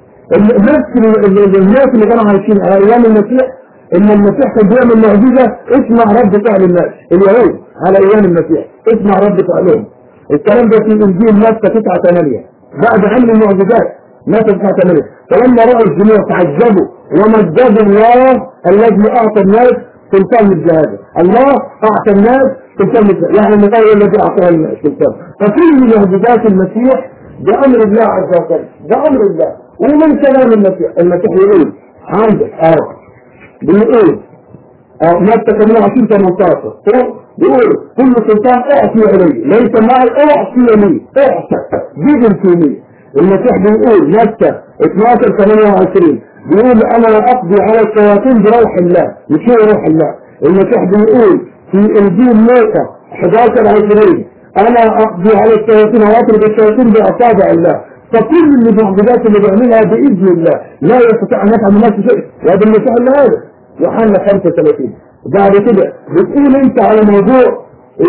نفس الناس اللي كانوا عايشين على ايام المسيح ان المسيح كان بيعمل معجزه اسمع رد فعل الناس اليهود على ايام المسيح اسمع رد فعلهم. الكلام ده في انجيل متى تسعة ثمانية بعد علم المعجزات متى تسعة ثمانية. فلما راوا الجميع تعجبوا ومجدوا الله الذي اعطى الناس سلطان مثل هذا. الله اعطى الناس سلطان مثل يعني المثال الذي اعطاه السلطان. فكل معجزات المسيح بامر الله عز وجل بامر الله. ومن كلام المسيح المسيح يقول عندك اه بيقول اه متى ثمانية وعشرين ثمانية عشر بيقول كل سلطان اعطي الي ليس معي اعطي لي اعطى جبن فيني. المسيح بيقول متى اثناشر ثمانية وعشرين بيقول انا اقضي على الشياطين بروح الله مش هو روح الله. المسيح بيقول في انجيل لوقا حداشر عشرين انا اقضي على الشياطين واطرد الشياطين باصابع الله. فكل المعجزات اللي بيعملها باذن الله لا يستطيع ان يفعل من نفسه شيء. وهذا المسيح اللي هذا يوحنا خمسة وثلاثين. بعد كده بتقول انت على موضوع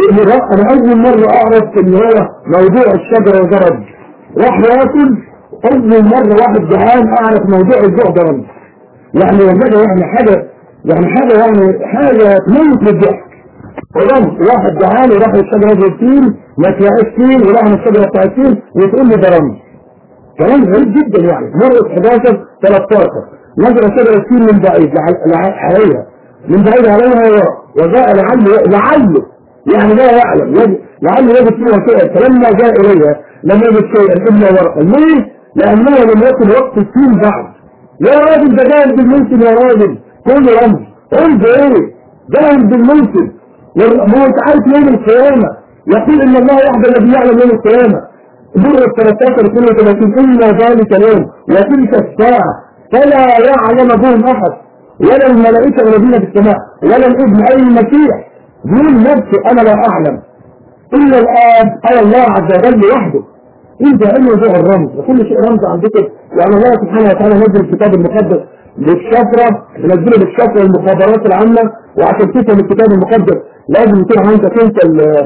انا اول مره اعرف ان هو موضوع الشجره وجرد راح ياكل. اول مره واحد جعان اعرف موضوع الجوع ده يعني وجده يعني حاجه يعني حاجه يعني حاجه تموت بالضحك. ورمز واحد جعان وراح الشجره التين ما تلاقيش فين وراح من الشجره بتاع التين وتقول لي ده رمز. كلام غريب جدا يعني. مرة حداشر ثلاثة عشر نزل شجرة التين من بعيد عليها من بعيد عليها وجاء لعله لعله يعني لا يعلم لعله يجد فيها شيئا فلما جاء اليها لم يجد شيئا الا ورقا. ليه؟ لانه لم يكن وقت التين بعد. يا راجل ده جاهل بالموسم يا راجل كل رمز قول ده ايه؟ جاهل بالموسم. هو انت عارف يوم القيامة يقول ان الله وحده الذي يعلم يوم القيامة. مرة ثلاثة عشر اثنين وثلاثين إلا ذلك اليوم وتلك الساعة فلا يعلم بهم أحد ولا الملائكة الذين في السماء ولا الابن أي المسيح دون نفسه أنا لا أعلم إلا الآب أي الله عز وجل وحده. إنت علم ذو الرمز وكل شيء رمز عن ذكر. يعني الله سبحانه وتعالى نزل الكتاب المقدس بالشفرة نزله بالشفرة المخابرات العامة وعشان تفهم الكتاب المقدس لازم يكون عندك أنت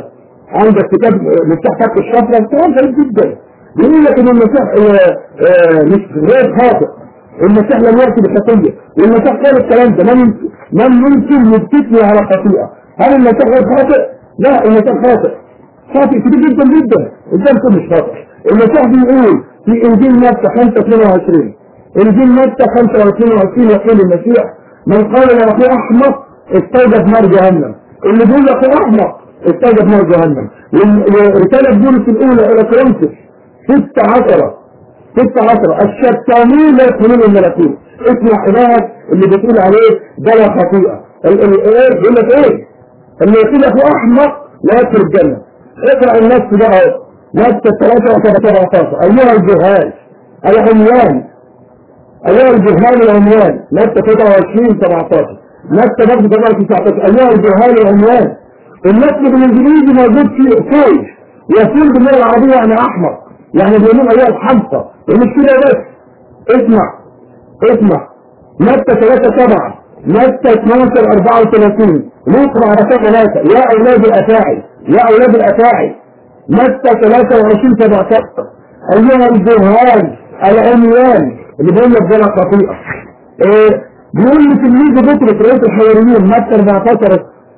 عندك كتاب مفتاح فتح الشفرة كلام غريب جدا. بيقول لك ان المسيح مش غير خاطئ. المسيح لم يأتي بخطية والمسيح قال الكلام ده من من ممكن يبتكني على خطيئة. هل المسيح غير خاطئ؟ لا المسيح خاطئ خاطئ كبير جدا جدا. ازاي يكون مش خاطئ؟ المسيح بيقول في انجيل متى خمسة اثنين وعشرين انجيل متى خمسة اثنين وعشرين يقول المسيح من قال له اخي احمق استوجب نار جهنم. اللي بيقول لك احمق استوجب نار جهنم. ورسالة بولس الأولى إلى كورنثوس ستة عشرة ستة عشرة الشتامين لا يدخلون الملكوت. اسمع إلهك اللي بتقول عليه ده لا خطيئة. يقول لك إيه؟ اللي يقول لك أحمق لا يدخل الجنة. اقرأ النص بقى متى ثلاثة وسبعة عشر أيها الجهال العميان أيها الجهال العميان متى تسعة وعشرين سبعة عشر متى برضه تسعة عشر أيها الجهال العميان. النص بالانجليزي موجود فيه فوج يصير باللغه العربيه يعني احمق يعني بيقولون ايها الحمقى ومش كده بس. اسمع اسمع متى ثلاثة سبعة متى اثناشر أربعة وثلاثين نقرا على ثلاثة يا اولاد الافاعي يا اولاد الافاعي متى ثلاثة وعشرين سبعة عشر ايها الجهال العميان اللي بيقول لك ده خطيئه. إيه بيقول لي تلميذ بطرس رئيس الحواريين متى أربعة عشر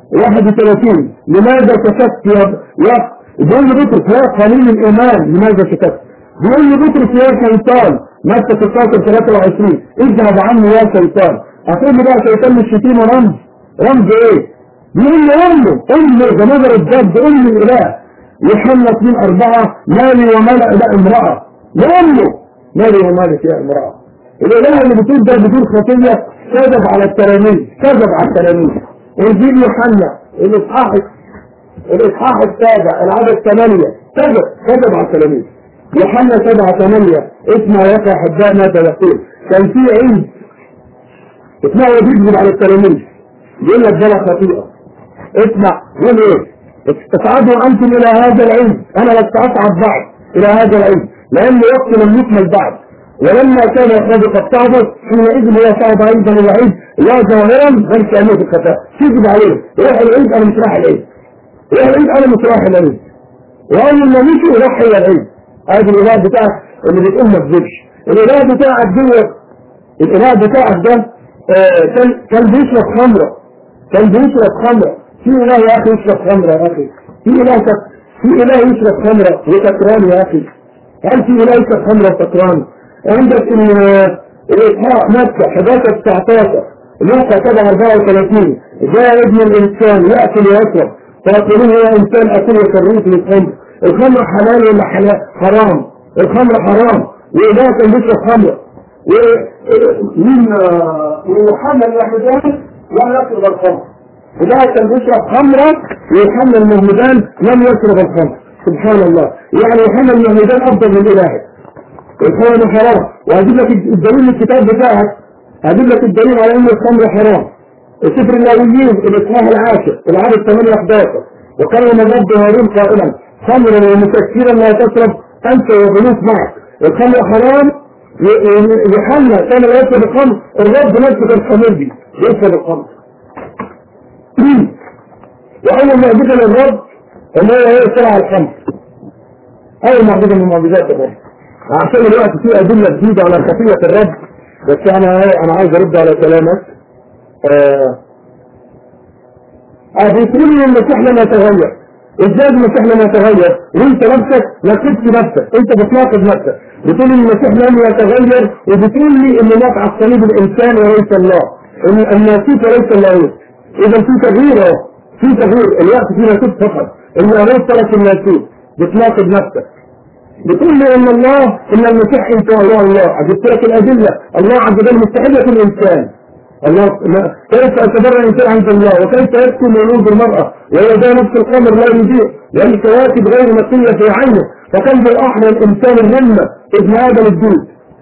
واحد وثلاثين لماذا سكت يا يا بيقول لي بطرس يا قليل الايمان لماذا سكت؟ بيقول لي بطرس يا شيطان متى ستاشر ثلاثة وعشرين اذهب عني يا شيطان. هتقول لي بقى شيطان مش شتيمه رمز رمز ايه؟ بيقول لي قول له قول له ده نظر الجد قول لي الاله. يوحنا اثنين أربعة مالي وملأ لا امرأة قول له مالي ومالك يا امرأة. الاله اللي بتقول ده بدون خطيه كذب على التلاميذ كذب على التلاميذ. انجيل يوحنا الاصحاح الاصحاح السابع العدد ثمانية كذب كذب على التلاميذ. يوحنا سبعة ثمانية اسمع يا احباء ماذا يقول. كان في عيد اسمعوا بيكذب على التلاميذ يقول لك ده خطيئة. اسمع يقول ايه؟ اصعدوا انتم الى هذا العيد انا لست اصعد بعد الى هذا العيد لان وقت لم يكمل بعد ولما كان يخرج قد تعبد حينئذ هو صعد ايضا الى العيد لا ظاهرا بل كانه في الخفاء. كذب عليه روح العيد انا مش رايح العيد روح العيد انا مش رايح العيد واول ما مشي راح الى العيد. هذا الاله بتاعك اللي بتقول ما تكذبش. الاله بتاعك دوت الاله بتاعك ده آه كان كان بيشرب خمره كان بيشرب خمره. في اله يا اخي يشرب خمره يا اخي في اله في اله يشرب خمره وسكران يا اخي. هل في اله يشرب خمره وسكران؟ عندك الإصحاح مكة أحد عشر تسعة عشر لوقا سبعة أربعة وثلاثين جاء ابن الإنسان يأكل ويشرب فيقولون يا إنسان أكل وشربت من الخمر. الخمر حلال ولا حلال؟ حرام. الخمر حرام وإله كان بيشرب خمر. ومن يوحنا المهمدان لم يشرب الخمر. إله كان بيشرب خمرة ويوحنا المهمدان لم يشرب الخمر. سبحان الله. يعني يوحنا المهمدان أفضل من إلهه. الخمر حرام. وهجيب لك الدليل الكتاب بتاعك هجيب لك الدليل على ان الخمر حرام. سفر اللاويين الاصحاح العاشر العدد ثمانية أحد عشر وكان الرب هارون قائلا خمرا ومسكرا لا تشرب انت وبنوك معك. الخمر حرام. يوحنا كان لا يشرب الخمر الرب نفسه الخمر دي يشرب الخمر. واول معجزه للرب ان هو يشرع الخمر. اول معجزه من معجزات الرب. عشان الوقت فيه أدلة جديدة على خطيئة الرب بس أنا أنا عايز أرد على كلامك. آه بيقولوا لي المسيح لم يتغير. إزاي المسيح لم يتغير؟ وأنت نفسك نكبت نفسك، أنت بتناقض نفسك. بتقول لي المسيح لم يتغير وبتقول لي إن مات على الصليب الإنسان وليس الله. إن الناسوت وليس الله. إذا في تغيير أهو في تغيير الوقت فيه ناسوت فقط. إن الله ترك الناسوت بتناقض نفسك. بتقول لي ان الله ان المسيح انت الله الله جبت لك الادله. الله عز وجل مستحيل يكون انسان. الله كيف يتبرأ الانسان عند الله وكيف يكتم ولود المراه وهو ده نفس القمر لا يضيء والكواكب غير نقيه في عينه فكان بالاحرى الانسان الرمه ابن ادم الدود.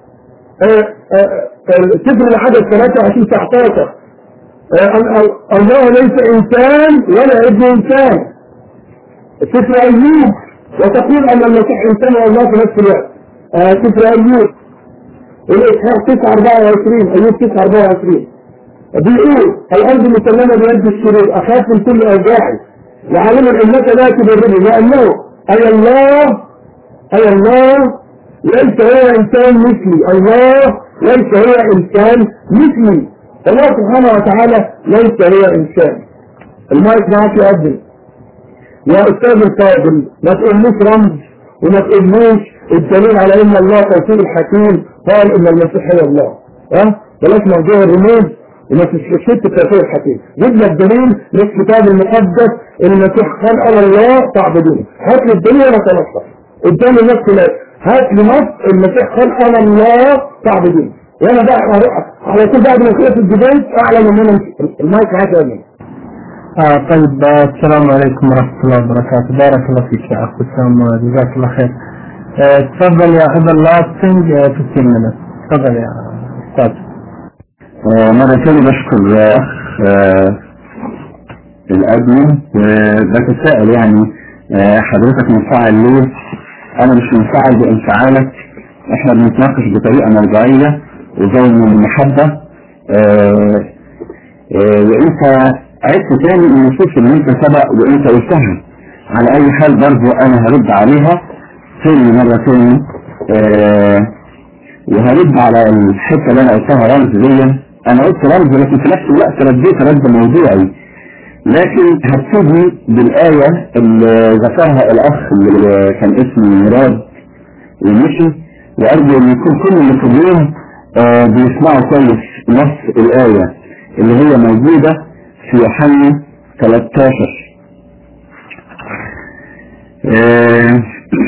سفر العدد ثلاثة وعشرين تسعة عشر الله ليس انسان ولا ابن انسان. سفر ايوب وتقول أن المسيح إنسان والله في نفس الوقت. سفر أيوب الإصحاح تسعة أربعة وعشرين أيوب تسعة أربعة وعشرين بيقول الأرض مسلمة بيد الشرور أخاف من كل أوجاعي لعلم أنك لا تبرني لأنه أي الله أي الله ليس هو إنسان مثلي. الله ليس هو إنسان مثلي. الله سبحانه وتعالى ليس هو إنسان. المايك معك يقدم يا أستاذ الفاضل ما تقولوش رمز وما تقولوش الدليل على ان الله توفيق الحكيم قال ان المسيح هو الله. ها بلاش موضوع الرموز وما تشتت التوفيق الحكيم. جيب لك دليل من الكتاب المقدس ان المسيح قال على الله تعبدون. هات لي الدليل وانا اتنصر قدام الناس كلها. هات لي نص المسيح قال على الله تعبدون وانا بقى على طول بعد ما خلص الديبيت اعلن ان انا المايك معاك يا امين. آه طيب السلام عليكم ورحمة الله وبركاته. بارك الله فيك يا أخ حسام وجزاك الله خير. آه تفضل يا أبا لاستنج خمسين minutes. تفضل يا أستاذ. آه مرة ثانية بشكر أخ آه الأدمن بتساءل يعني آه حضرتك منفعل ليه؟ أنا مش منفعل بانفعالك. إحنا بنتناقش بطريقة مرجعية وزي من المحبة. آه آه وإنت عدت تاني النصوص اللي انت سبق وانت قلتها. على اي حال برضو انا هرد عليها تاني مرة تاني آه وهرد على الحتة اللي انا قلتها رمز دي. انا قلت رمز لكن في نفس الوقت رديت رد موضوعي. لكن هبتدي بالآية اللي ذكرها الأخ اللي كان اسمه مراد ومشي، وأرجو أن يكون كل اللي في اليوم آه بيسمعوا كويس نص الآية اللي هي موجودة في يوحنا ثلاثة عشر. آه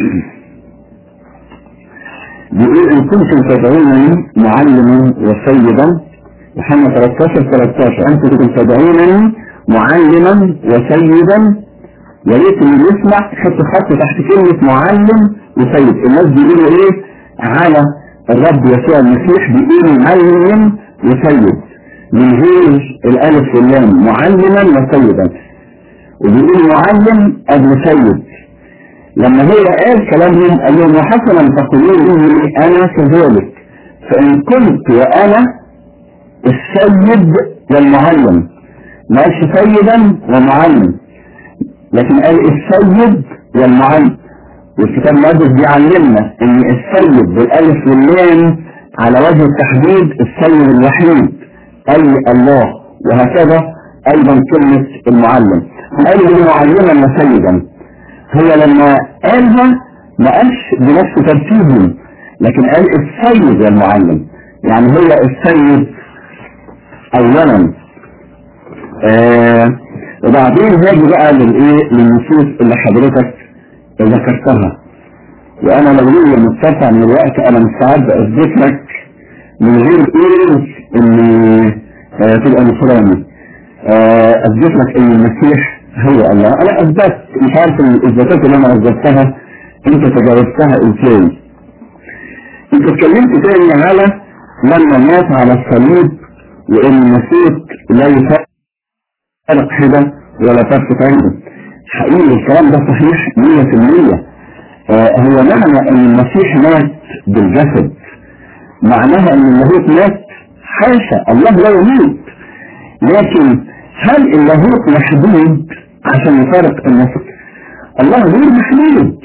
بيقول إن كنتم تدعونني معلما وسيدا، يوحنا ثلاثة عشر ثلاثة عشر، أنتم تدعونني معلما وسيدا. يا ريت اللي يسمع حط خط تحت كلمة معلم وسيد. الناس بيقولوا ايه على الرب يسوع المسيح؟ بيقولوا معلم وسيد من غير الالف واللام، معلما وسيدا، وبيقولوا معلم قبل سيد. لما هو قال كلامهم قال لهم وحسنا تقولون اني انا كذلك، فان كنت وانا السيد والمعلم، ما قالش سيدا ومعلم، لكن قال السيد والمعلم. والكتاب المقدس بيعلمنا ان السيد بالالف واللام على وجه التحديد السيد الوحيد اي الله، وهكذا ايضا كلمة المعلم. قال له معلما وسيدا، هو لما قالها ما قالش بنفس ترتيبه، لكن قال السيد والمعلم، يعني هو السيد اولا. آه وبعدين هاجي بقى للايه للنصوص اللي حضرتك ذكرتها. وانا لو ليا متسع من الوقت انا مستعد اثبت لك من غير ايه ان آه تبقى نصراني، آه اثبت لك ان المسيح هو الله. انا اثبت، مش عارف الاثباتات اللي انا اثبتها انت تجاوزتها ازاي. انت اتكلمت تاني على لما مات على الصليب وان المسيح لا يفرق فرق حدا ولا فرق عينه. حقيقي الكلام ده صحيح مية في المية. آه هو معنى ان المسيح مات بالجسد معناها ان اللاهوت مات؟ حاشا، الله لا يموت. لكن هل اللاهوت محدود عشان يفارق المسيح؟ الله غير محدود،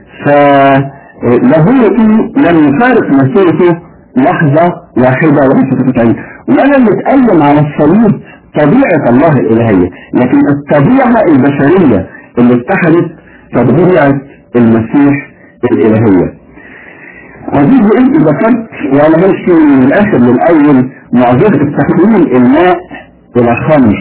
فلاهوته لم يفارق مسيرته لحظة واحدة وليست عين. وانا اللي اتكلم على الصليب طبيعة الله الإلهية، لكن الطبيعة البشرية اللي اتحدت طبيعة المسيح الإلهية. عزيزي انت ذكرت وانا ماشي من الآخر للأول معجزة تحويل الماء إلى خمر،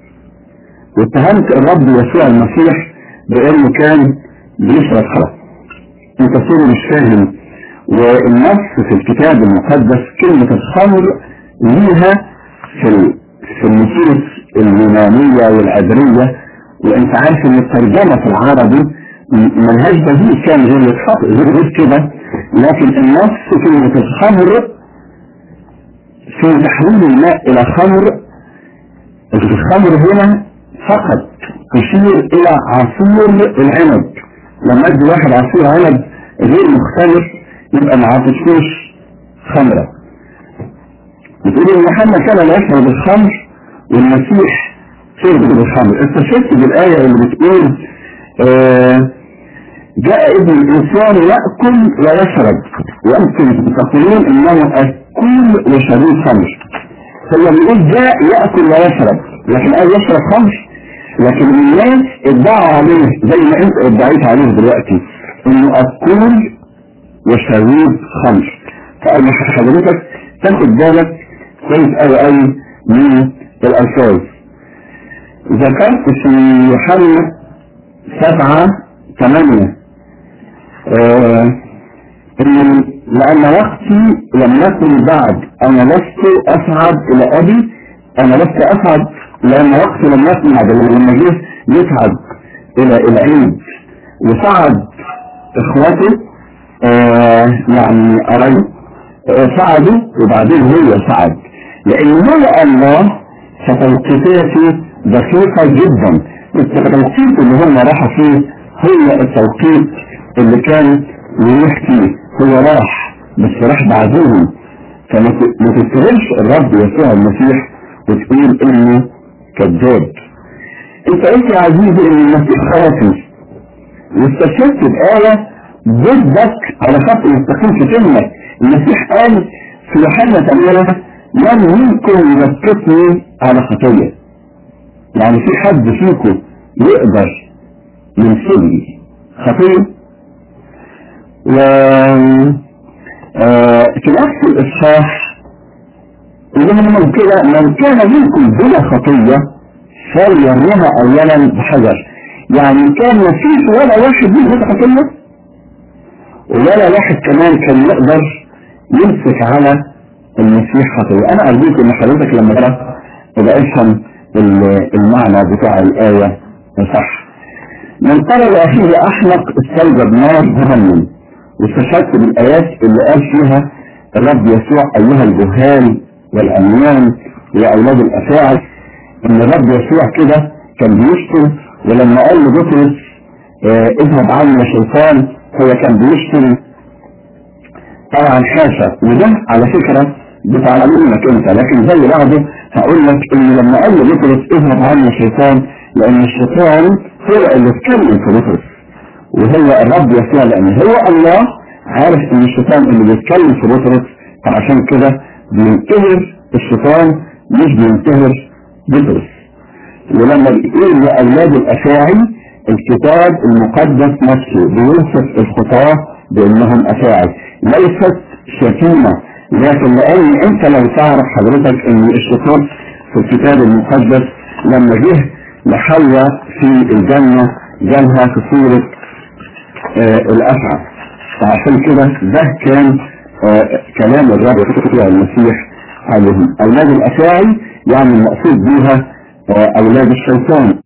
واتهمت الرب يسوع المسيح بأنه كان بيشرب خمر. انت صوري مش فاهم، والنص في الكتاب المقدس كلمة الخمر ليها في في النصوص اليونانية والعبرية، وانت عارف ان الترجمة في العربي ملهاش بديل كان غير يتحط غير كده، لكن النص كلمة الخمر في تحويل الماء الى خمر. الخمر هنا فقط تشير الى عصير العنب. لما ادي واحد عصير عنب غير مختلف يبقى ما عطشوش خمرة. بتقول ان محمد كان لا يشرب الخمر والمسيح شرب بالخمر. استشهدت بالآية اللي بتقول آه جاء ابن الإنسان يأكل ويشرب وأنتم تقولون إنه أكل وشريب خمر. هو بيقول جاء يأكل ويشرب، لكن قال يشرب خمر. لكن الناس ادعوا عليه زي ما انت ادعيت عليه دلوقتي انه أكل وشريب خمر. فأنا حضرتك تاخد بالك كويس قوي قوي من الألفاظ. ذكرت في يوحنا سبعة ثمانية آه إن لأن وقتي لم يكن بعد، أنا لست أصعد إلى أبي، أنا لست أصعد لأن وقتي لم يكن بعد. لما جه يصعد إلى العيد وصعد إخوته آه يعني قرايبه آه صعدوا وبعدين هو صعد، لأن هو الله فتوقيتاته دقيقة جدا. التوقيت اللي هم راحوا فيه هو التوقيت اللي كان يروح فيه، هو راح بس راح بعدهم. فما تتهمش الرب يسوع المسيح وتقول انه كذاب. انت قلت يا عزيزي ان المسيح خاطي، واستشهدت بآية ضدك على خط مستقيم في كلمة. المسيح قال في يوحنا ثمانية من منكم يبكتني على خطية. يعني في حد فيكم يقدر يمسك لي خطيه؟ و آه في نفس الاصحاح يقول كده: من كان منكم بلا خطيه فليرميها اولا بحجر. يعني كان ما فيش ولا واحد منهم خطيه، ولا واحد كمان كان يقدر يمسك على المسيح خطيه. انا ارجوك ان حضرتك لما تقرا تبقى افهم المعنى بتاع الايه صح. من قال لاخيه احمق استوجب نار جهنم. واستشهدت بالايات اللي قال فيها الرب يسوع: ايها الجهال والاميان يا اولاد الافاعي. ان الرب يسوع كده كان بيشتم، ولما قال لبطرس اه اذهب عني يا شيطان، هو كان بيشتم طبعا حاشا. وده على فكره بتعلمك انت، لكن زي بعضه هقول لك ان لما قال لبطرس اذهب عني يا شيطان، لان الشيطان هو اللي اتكلم في بطرس، وهو الرب يسوع لان هو الله عارف ان الشيطان اللي بيتكلم في بطرس، فعشان كده بينتهر الشيطان مش بينتهر بطرس. ولما بيقول لأولاد الأفاعي، الكتاب المقدس نفسه بيوصف الخطاة بأنهم أفاعي، ليست شتيمة. لكن لأن أنت لو تعرف حضرتك أن الشيطان في الكتاب المقدس لما جه لحواء في الجنة جالها في صورة آه الأفعى، فعشان كده ده كان آه كلام الرب يسوع المسيح عليهم. أولاد الأفاعي يعني المقصود بها آه أولاد الشيطان.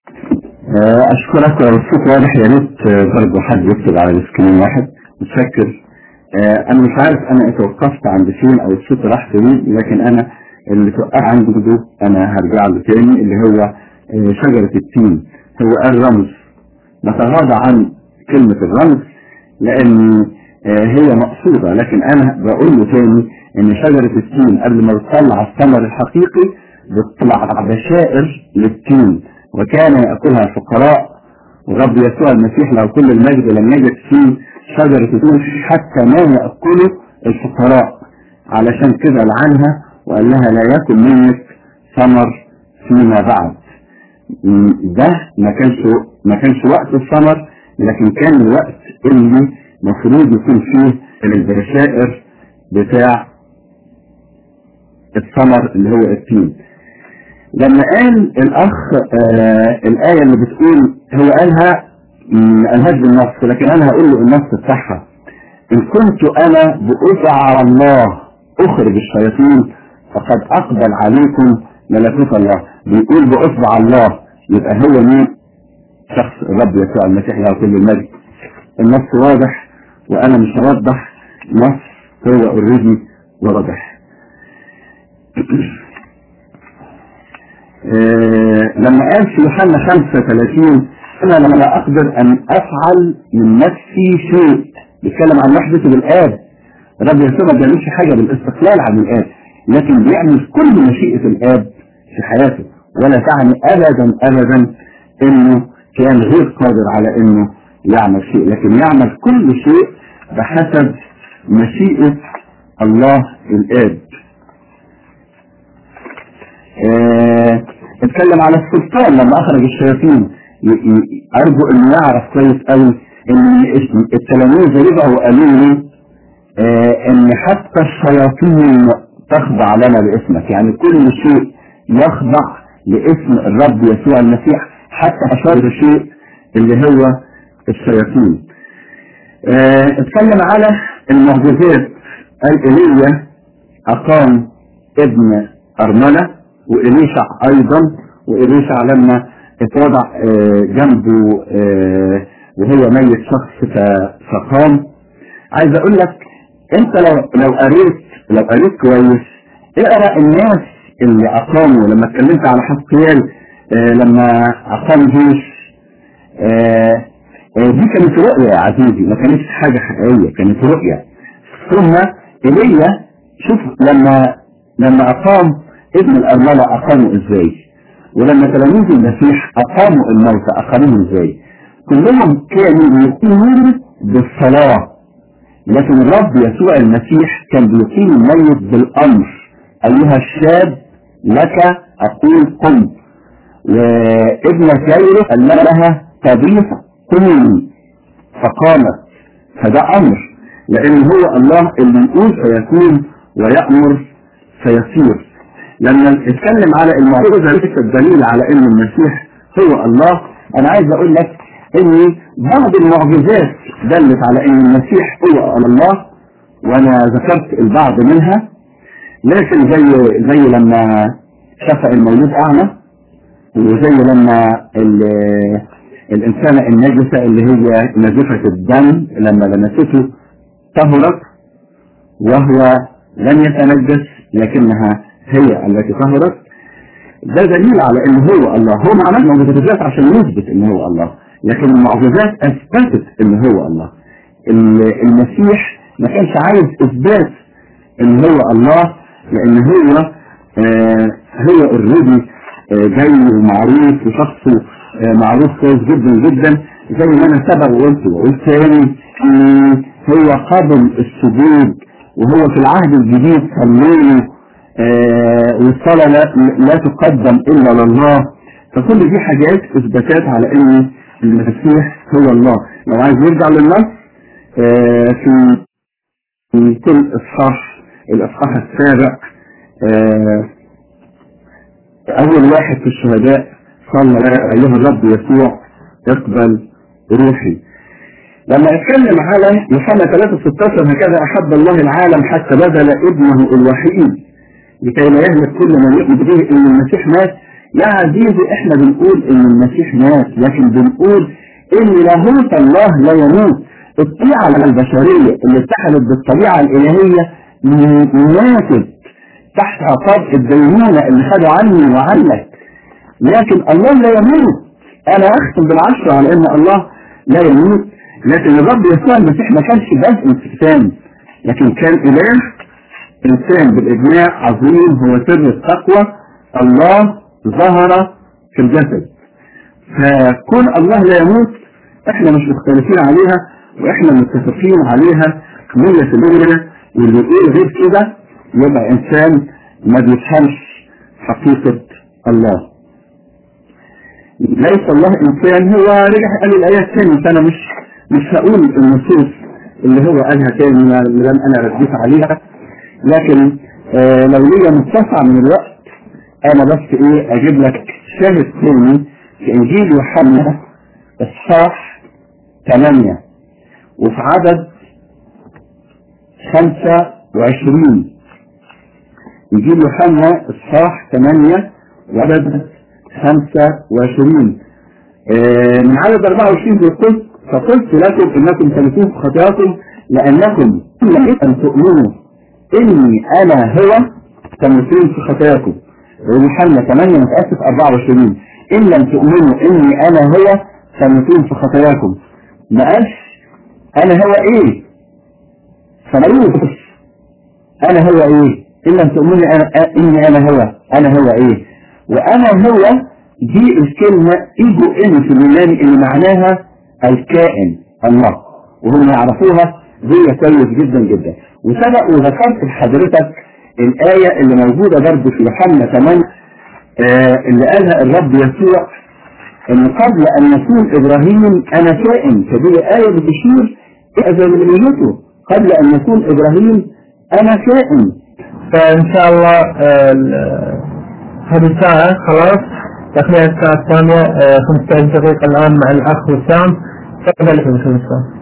آه أشكرك والصوت واضح، يا ريت برضه حد يكتب على السكرين واحد. متشكر. آه أنا مش عارف أنا اتوقفت عند فين أو الصوت راح فين، لكن أنا اللي توقف عنده أنا هرجع له تاني، اللي هو آه شجرة التين. هو قال رمز، نتغاضى عن كلمة الرمز لأن آه هي مقصودة، لكن أنا بقول له تاني إن شجرة التين قبل ما تطلع الثمر الحقيقي بتطلع بشائر للتين، وكان يأكلها الفقراء. والرب يسوع المسيح له كل المجد لم يجد فيه شجرة التين حتى ما يأكله الفقراء، علشان كده لعنها وقال لها لا يأكل منك ثمر فيما بعد. ده ما كانش ما كانش وقت الثمر، لكن كان الوقت اللي مفروض يكون فيه البشائر بتاع الثمر اللي هو التين. لما قال الأخ آه الآية اللي بتقول، هو قالها ما قالهاش بالنص، لكن أنا هقول له النص بتاعها: إن كنت أنا بأطع الله أخرج الشياطين فقد أقبل عليكم ملكوت الله. بيقول بأطع الله، يبقى هو مين؟ شخص الرب يسوع المسيح له كل المجد. النص واضح وأنا مش هوضح نص، هو اوريدي واضح. آه لما قال في يوحنا خمسة وثلاثين: أنا لا أقدر أن أفعل من نفسي شيء، بيتكلم عن وحدته بالآب. الرب يسوع ما بيعملش حاجة بالاستقلال عن الآب، لكن بيعمل كل مشيئة الآب في حياته، ولا تعني أبدا أبدا إنه كان غير قادر على إنه يعمل شيء، لكن يعمل كل شيء بحسب مشيئة الله الآب. اه اتكلم على السلطان لما أخرج الشياطين. أرجو إنه يعرف كويس قوي إن التلاميذ رجعوا وقالوا له اه إن حتى الشياطين تخضع لنا باسمك، يعني كل شيء يخضع لاسم الرب يسوع المسيح، حتى أشار شيء اللي هو الشياطين. اه اتكلم على المعجزات. قال إيليا أقام ابن أرملة، وإليشع أيضا. وإليشع لما اتوضع اه جنبه اه وهو ميت شخص فقام. عايز أقول لك أنت لو لو قريت لو قريت كويس، اقرأ الناس اللي أقاموا. لما اتكلمت على حسقيال اه لما أقام جيش، اه اه دي كانت رؤية يا عزيزي، ما كانتش حاجة حقيقية، كانت رؤية. ثم إيليا شوف لما لما أقام ابن الأرملة أقاموا إزاي، ولما تلاميذ المسيح أقاموا الموتى أقاموهم إزاي. كلهم كانوا يقيمون بالصلاة، لكن الرب يسوع المسيح كان بيقيم الميت بالأمر: أيها الشاب لك أقول قم. وابنة ييرو قال لها تبيت قومي فقامت. فده امر، لان هو الله اللي يقول فيكون ويأمر فيصير. لما نتكلم على المعجزة ليست الدليل على ان المسيح هو الله، انا عايز اقول لك ان بعض المعجزات دلت على ان المسيح هو الله، وانا ذكرت البعض منها، لكن زي زي لما شفى المولود اعمى، وزي لما الانسانة النجسة اللي هي نزفة الدم لما لمسته طهرت، وهو لم يتنجس لكنها هي التي طهرت. ده دليل على ان هو الله. هو ما عمل معجزات عشان يثبت ان هو الله، لكن المعجزات اثبتت ان هو الله. المسيح ما كانش عايز اثبات ان هو الله، لان هو آه هو اوريدي آه جاي ومعروف وشخصه آه معروف كويس جدا جدا، زي ما انا سبق وقلت وقلت تاني هو قابل السجود، وهو في العهد الجديد صلوا آه والصلاة لا, لا تقدم الا لله. فكل دي حاجات اثباتات على ان المسيح هو الله. لو عايز نرجع للنص آه في في كل اصحاح، الاصحاح السابع آه اول واحد في الشهداء صلى ايها الرب يسوع اقبل روحي. لما اتكلم على يوحنا ثلاثة ستة عشر هكذا احب الله العالم حتى بذل ابنه الوحيد لكي لا يهلك كل من يؤمن به. ان المسيح مات يا عزيزي، احنا بنقول ان المسيح مات، لكن بنقول ان لاهوت الله لا يموت. الطبيعة البشرية اللي اتحدت بالطبيعة الالهية ماتت تحت عقاب الدينونة اللي خدوا عني وعنك، لكن الله لا يموت. انا اختم بالعشرة على ان الله لا يموت، لكن الرب يسوع المسيح ما كانش بدء انسان، لكن كان اله انسان بالاجماع عظيم، هو سر التقوى. الله ظهر في الجسد. فكون الله لا يموت احنا مش مختلفين عليها، واحنا متفقين عليها مية في المية. واللي يقول غير كده يبقى انسان ما بيفهمش حقيقة الله. ليس الله انسان. هو رجع قال الايات تاني، فانا مش مش هقول النصوص اللي هو قالها تاني لم انا رديت عليها، لكن آه لو ليا متسع من الوقت انا بس ايه اجيب لك شاهد تاني في انجيل يوحنا اصحاح ثمانية وفي عدد خمسة وعشرين. انجيل يوحنا اصحاح ثمانية وعدد خمسة وعشرين آه من عدد أربعة وعشرين بيقول فقلت لكم انكم تموتون في خطاياكم لانكم ان تؤمنوا اني انا هو تموتون في خطاياكم. يوحنا ثمانية متأسف أربعة وعشرين ان لم تؤمنوا اني انا هو تموتون في خطاياكم. ما قالش انا هو ايه، فمعروف انا هو ايه. ان لم تؤمنوا أنا اني انا هو، انا هو ايه. وانا هو دي الكلمة ايجو ان في اليوناني اللي معناها الكائن الله، وهم يعرفوها دي كويس جدا جدا. وسبق وذكرت لحضرتك الآية اللي موجودة برضه في يوحنا ثمانية آه اللي قالها الرب يسوع ان قبل ان يكون ابراهيم انا كائن. فدي آية بتشير الى ذريته قبل ان يكون ابراهيم انا كائن. فان شاء الله هذه الساعة خلاص تخليها الساعة الثانية خمسة عشر دقيقة الآن مع الأخ وسام. تفضل يا وسام.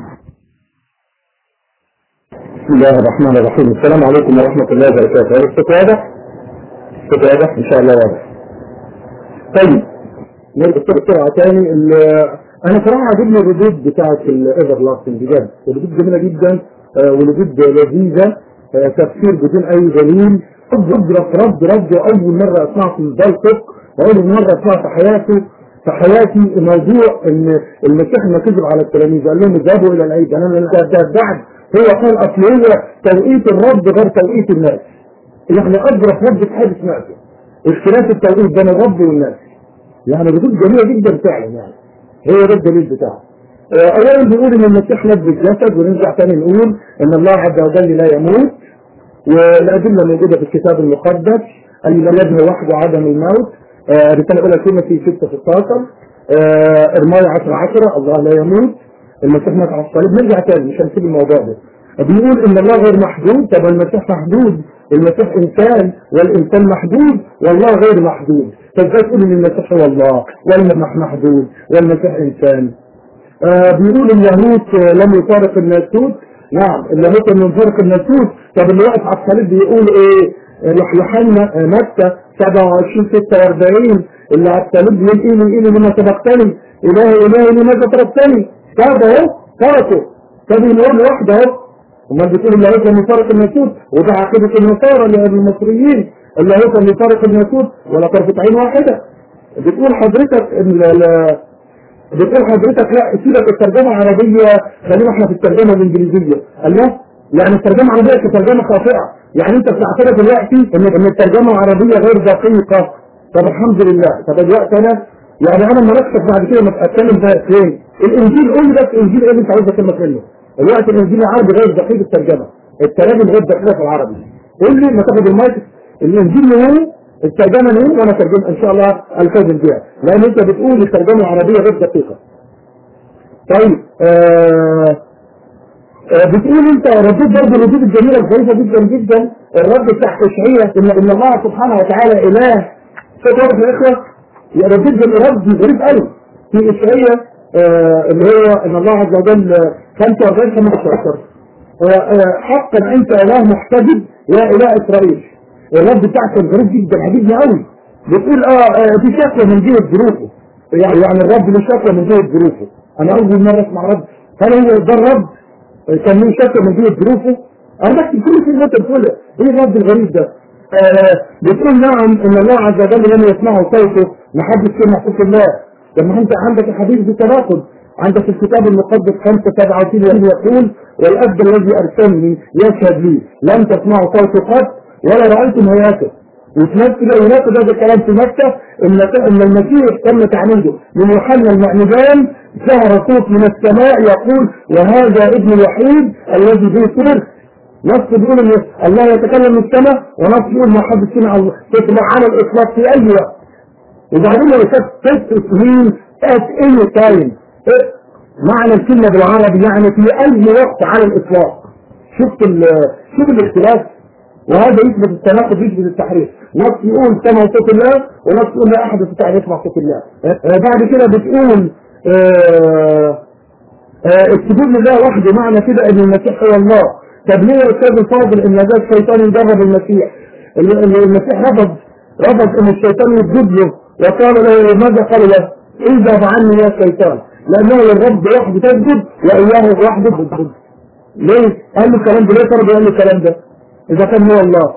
بسم الله الرحمن الرحيم. السلام عليكم ورحمة الله وبركاته. هل الصوت واضح؟ الصوت واضح؟ إن شاء الله واضح. طيب نرجع بسرعة تاني. أنا صراحة عجبني الردود بتاعة الإيفر لاستنج بجد، ردود جميلة جدا وردود لذيذة، تفسير بدون أي دليل. رد رد رد رد أول مرة أسمعه في البلطق، وأول مرة أسمعه في حياتي في حياتي موضوع إن المسيح ما كذب على التلاميذ قال لهم اذهبوا إلى العيد. أنا ده بعد هو قال أصل هو توقيت الرب غير توقيت الناس، يعني أدرك رب في حاجة سمعته اختلاف التوقيت بين الرب والناس. يعني ردود جميلة جدا فعلا، يعني هو ده الدليل بتاعه. أولا بيقول إن المسيح نبذ الجسد، ونرجع تاني نقول إن الله عز وجل لا يموت، والأدلة موجودة في الكتاب المقدس أن لا يبني وحده عدم الموت. آه رسالة أولى تيموثي ستة ستاشر، آه إرميا عشرة عشرة، الله لا يموت، المسيح مات على الصليب. نرجع تاني مش هنسيب الموضوع ده. بيقول إن الله غير محدود. طب المسيح محدود؟ المسيح إنسان والإنسان محدود والله غير محدود. فإزاي تقول إن المسيح هو الله والمسيح محدود والمسيح إنسان؟ آه بيقول اللاهوت لم يفارق الناسوت. نعم اللاهوت لم يفارق الناسوت. طب اللي واقف على الصليب بيقول إيه؟ يوحنا متى سبعة وعشرين ستة وأربعين اللي على الصليب بيقول إيه من إيه لما سبقتني إلهي إلهي لماذا تركتني؟ طب أهو تركه. طب يقول واحدة أهو. وما بتقول اللاهوت لم يفارق الناسوت، وده عقيدة النصارى المصريين، اللاهوت لم يفارق الناسوت ولا طرفة عين واحدة. بتقول حضرتك بتقول حضرتك لا سيبك الترجمة العربية، خلينا احنا في الترجمة الإنجليزية. الله يعني الترجمة العربية كترجمة خاطئة، يعني انت بتعتبر دلوقتي ان ان الترجمة العربية غير دقيقة. طب الحمد لله. طب دلوقتي انا يعني انا ما ركزت بعد كده ما اتكلم بقى فين الانجيل. قول لي بس الانجيل ايه اللي انت عايز تكلمك منه؟ الوقت الانجيل العربي غير دقيق الترجمة، التراجم غير دقيقة في العربي. قول لي ما تاخد المايك الانجيل ايه الترجمة ايه وانا اترجم ان شاء الله التزم بيها، لان انت بتقول الترجمة العربية غير دقيقة. طيب آه آه بتقول انت رديت برضه الردود الجميلة الظريفة جدا جدا، الرد بتاع اشعياء ان ان الله سبحانه وتعالى اله. فكرت يا اخوة رديت الرد غريب قوي في اشعياء آه اللي هو ان الله عز وجل خمسة وأربعين خمسة عشر حقا انت اله محتجب يا اله اسرائيل. الرد بتاعك غريب جدا عجبني قوي. بتقول اه, آه دي شكوى من جهة ظروفه، يعني يعني الرب له شكوى من جهة ظروفه. انا اول مرة اسمع رد. هل هو ده الرب كان له شكوى من جهة ظروفه؟ انا بكتب كل شيء انت بتقولها. ايه الرد الغريب ده؟ آه بتقول نعم ان الله عز وجل لم يسمعه صوته، محدش سمع صوت الله. لما انت عندك الحديث بتناقض، عندك الكتاب المقدس خمسة سبعة وعشرين يقول والأب الذي أرسلني يشهد لي لم تسمعوا صوته قط ولا رأيتم هياته. وفي نفس الوقت هذا الكلام في مكة ان المسيح تم تعميده من يوحنا المعمدان، ظهر صوت من السماء يقول وهذا ابن الوحيد الذي به سر. نص بيقول ان الله يتكلم من السماء، ونص بيقول ما حد سمع تسمع على الاطلاق في اي وقت. وبعدين لو كانت ست سنين at any time، معنى الكلمة بالعربي يعني في اي وقت على الاطلاق. شفت شوف الاختلاف، وهذا يثبت التناقض يثبت التحريف. نص يقول سمع صوت الله، ونص يقول لا احد يستطيع يسمع صوت الله. بعد كده بتقول السجود لله وحده، معنى كده ان المسيح هو الله. طب ليه يا استاذ الفاضل ان ذا الشيطان يجرب المسيح؟ المسيح رفض رفض ان الشيطان يسجد له، وقال له ماذا قال له؟ اذهب عني يا شيطان، لانه للرب وحده تسجد واياه وحده تسجد. ليه؟ قال له الكلام ده ليه؟ طلب قال له الكلام ده اذا كان هو الله.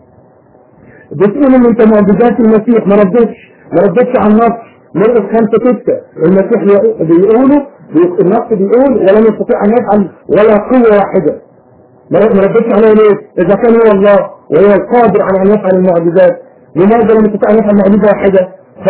بتقول ان انت معجزات المسيح ما ردتش ما ردتش عن النص. مرقس خمسة ستة المسيح بيقوله النص بيقول ولم يستطيع ان يفعل ولا قوة واحدة. ما ردتش عليه ليه؟ اذا كان هو الله وهو القادر على ان يفعل المعجزات، لماذا لم يستطيع ان يفعل معجزة واحدة؟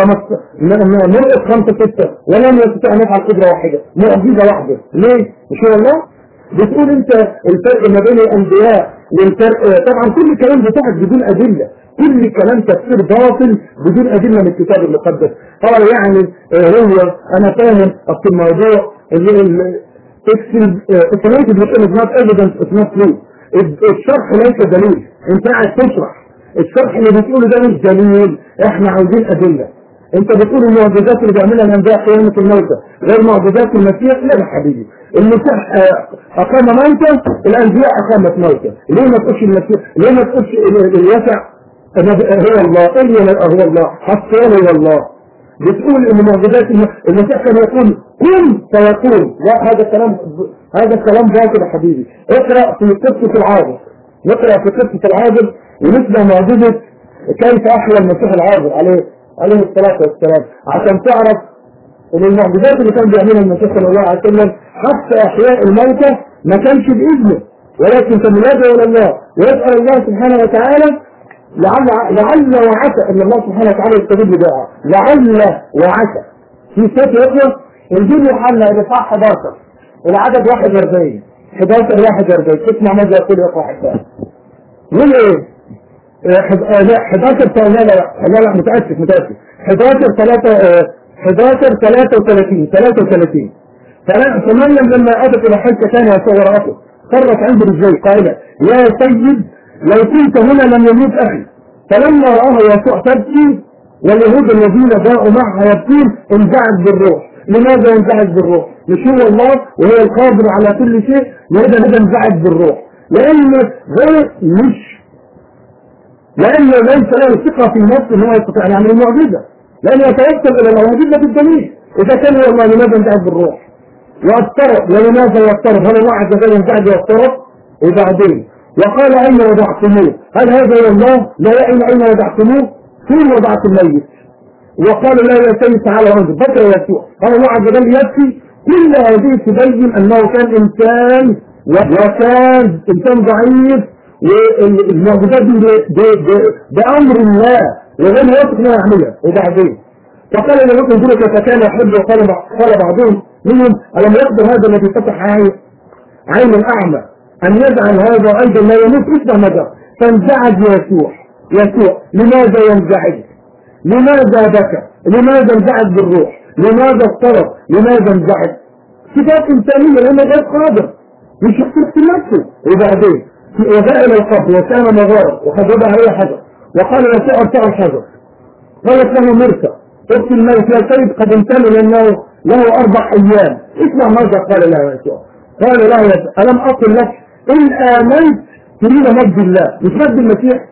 مرقس خمسة ستة ولم يستطيع ان يفعل قدرة واحدة، معجزة واحدة. ليه؟ مش هو الله؟ بتقول انت الفرق ما بين الانبياء والفرق، طبعا كل الكلام بتاعك بدون ادله، كل كلام تفسير باطل بدون ادله من الكتاب المقدس. قال يعني هو انا فاهم اصل الموضوع اللي explanation is not evidence is not true. الشرح ليس دليل، انت قاعد تشرح الشرح اللي بتقوله ده مش دليل، احنا عاوزين ادله. انت بتقول المعجزات اللي بيعملها الانبياء قيامة الموتى غير معجزات المسيح. لا يا حبيبي، المسيح اقام موتى، الانبياء اقامت موتى. ليه ما تقولش المسيح؟ ليه ما تقولش اليسع هو الله؟ ايه هو الله؟ حتى هو الله. بتقول ان معجزات المسيح كان يقول كن فيكون. لا، هذا الكلام هذا الكلام باطل يا حبيبي. اقرا في قصة العابر، نقرا في قصة العابر ونسمع معجزة كيف احيا المسيح العابر عليه عليه الصلاة والسلام، عشان تعرف ان المعجزات اللي كان بيعملها المسيح صلى الله عليه وسلم حتى احياء الموتى ما كانش باذنه، ولكن كان يدعو الى الله ويسأل الله سبحانه وتعالى لعل لعل وعسى ان الله سبحانه وتعالى يستجيب لدعاءه. لعل وعسى في سورة يقرأ انجيل يوحنا الاصحاح احد عشر العدد واحد وأربعين احد عشر واحد وأربعين. اسمع ماذا يقول يقرأ حتى يقول ايه؟ حداشر لا لا لا لا متأسف متأسف حداشر ثلاثة حداشر ثلاثة وثلاثين ثلاثة وثلاثين فمريم لما أتت إلى حجة ثانية وصورته خرت عنده رجلي قائلة يا سيد لو كنت هنا لم يموت أخي. فلما رآها يسوع تبكي واليهود الذين جاءوا معها يبكون انزعج بالروح. لماذا ينزعج بالروح؟ مش هو الله وهو القادر على كل شيء؟ لماذا هذا انزعج بالروح؟ لأن غير مش لأن ليس له ثقة في نفسه أنه يستطيع أن يعمل المعجزة، لأنه يتوكل إلى الله وجد بالدليل. إذا كان هو الله لماذا ينزعج بالروح؟ واضطرب. ولماذا يضطرب؟ هل الله عز وجل ينزعج ويضطرب؟ وبعدين وقال أين وضعتموه؟ هل هذا هو الله؟ لا يعلم أين وضعتموه؟ فين وضعت الميت؟ وقال لا يا سيد تعالى انظر. بكى يسوع. قال الله عز وجل يبكي. كل هذه تبين أنه كان إنسان وكان إنسان ضعيف، والمعجزات دي بأمر الله وغير واثق ما يعملها. وبعدين فقال لهم انظروا كيف كان يحب. وقال قال بعضهم منهم ألم يقدر هذا الذي فتح عين الأعمى أن يجعل هذا أيضا لا يموت؟ اسمع ماذا فانزعج يسوع. يسوع لماذا ينزعج؟ لماذا بكى؟ لماذا انزعج بالروح؟ لماذا اضطرب؟ لماذا انزعج؟ صفات إنسانية لأنه غير قادر مش يحسن نفسه. وبعدين وجاء إلى القبر وكان مغارب وقد وضع عليه حجر وقال يسوع ارتعوا الحجر. قالت له مرثى اقتل الملك يا سيد قد امتنوا لأنه له أربع أيام. اسمع ماذا قال له يسوع. قال له ألم أقل لك إن آمنت تريد مجد الله؟ مش مجد المسيح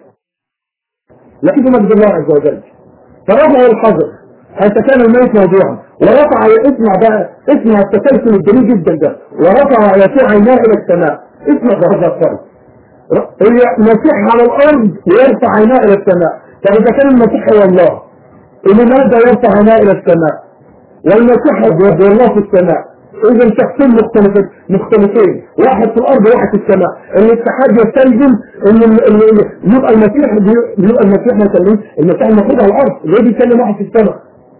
لكن مجد الله عز وجل. فرفع الحجر حيث كان الميت موضوعا ورفع اسمع بقى اسمع التسلسل الجميل جدا ده. ورفع يسوع عيناه إلى السماء. اسمع هذا الفرق. المسيح على الأرض ويرفع عيناه إلى السماء. فإذا كان المسيح هو الله لماذا يرفع عيناه إلى السماء؟ والمسيح هو الله في السماء. إذا شخصين مختلفين مختلفين واحد في الأرض وواحد في السماء. الاتحاد يستلزم إن يبقى المسيح يبقى المسيح مثلا المسيح المفروض على الأرض ليه بيكلم واحد في السماء؟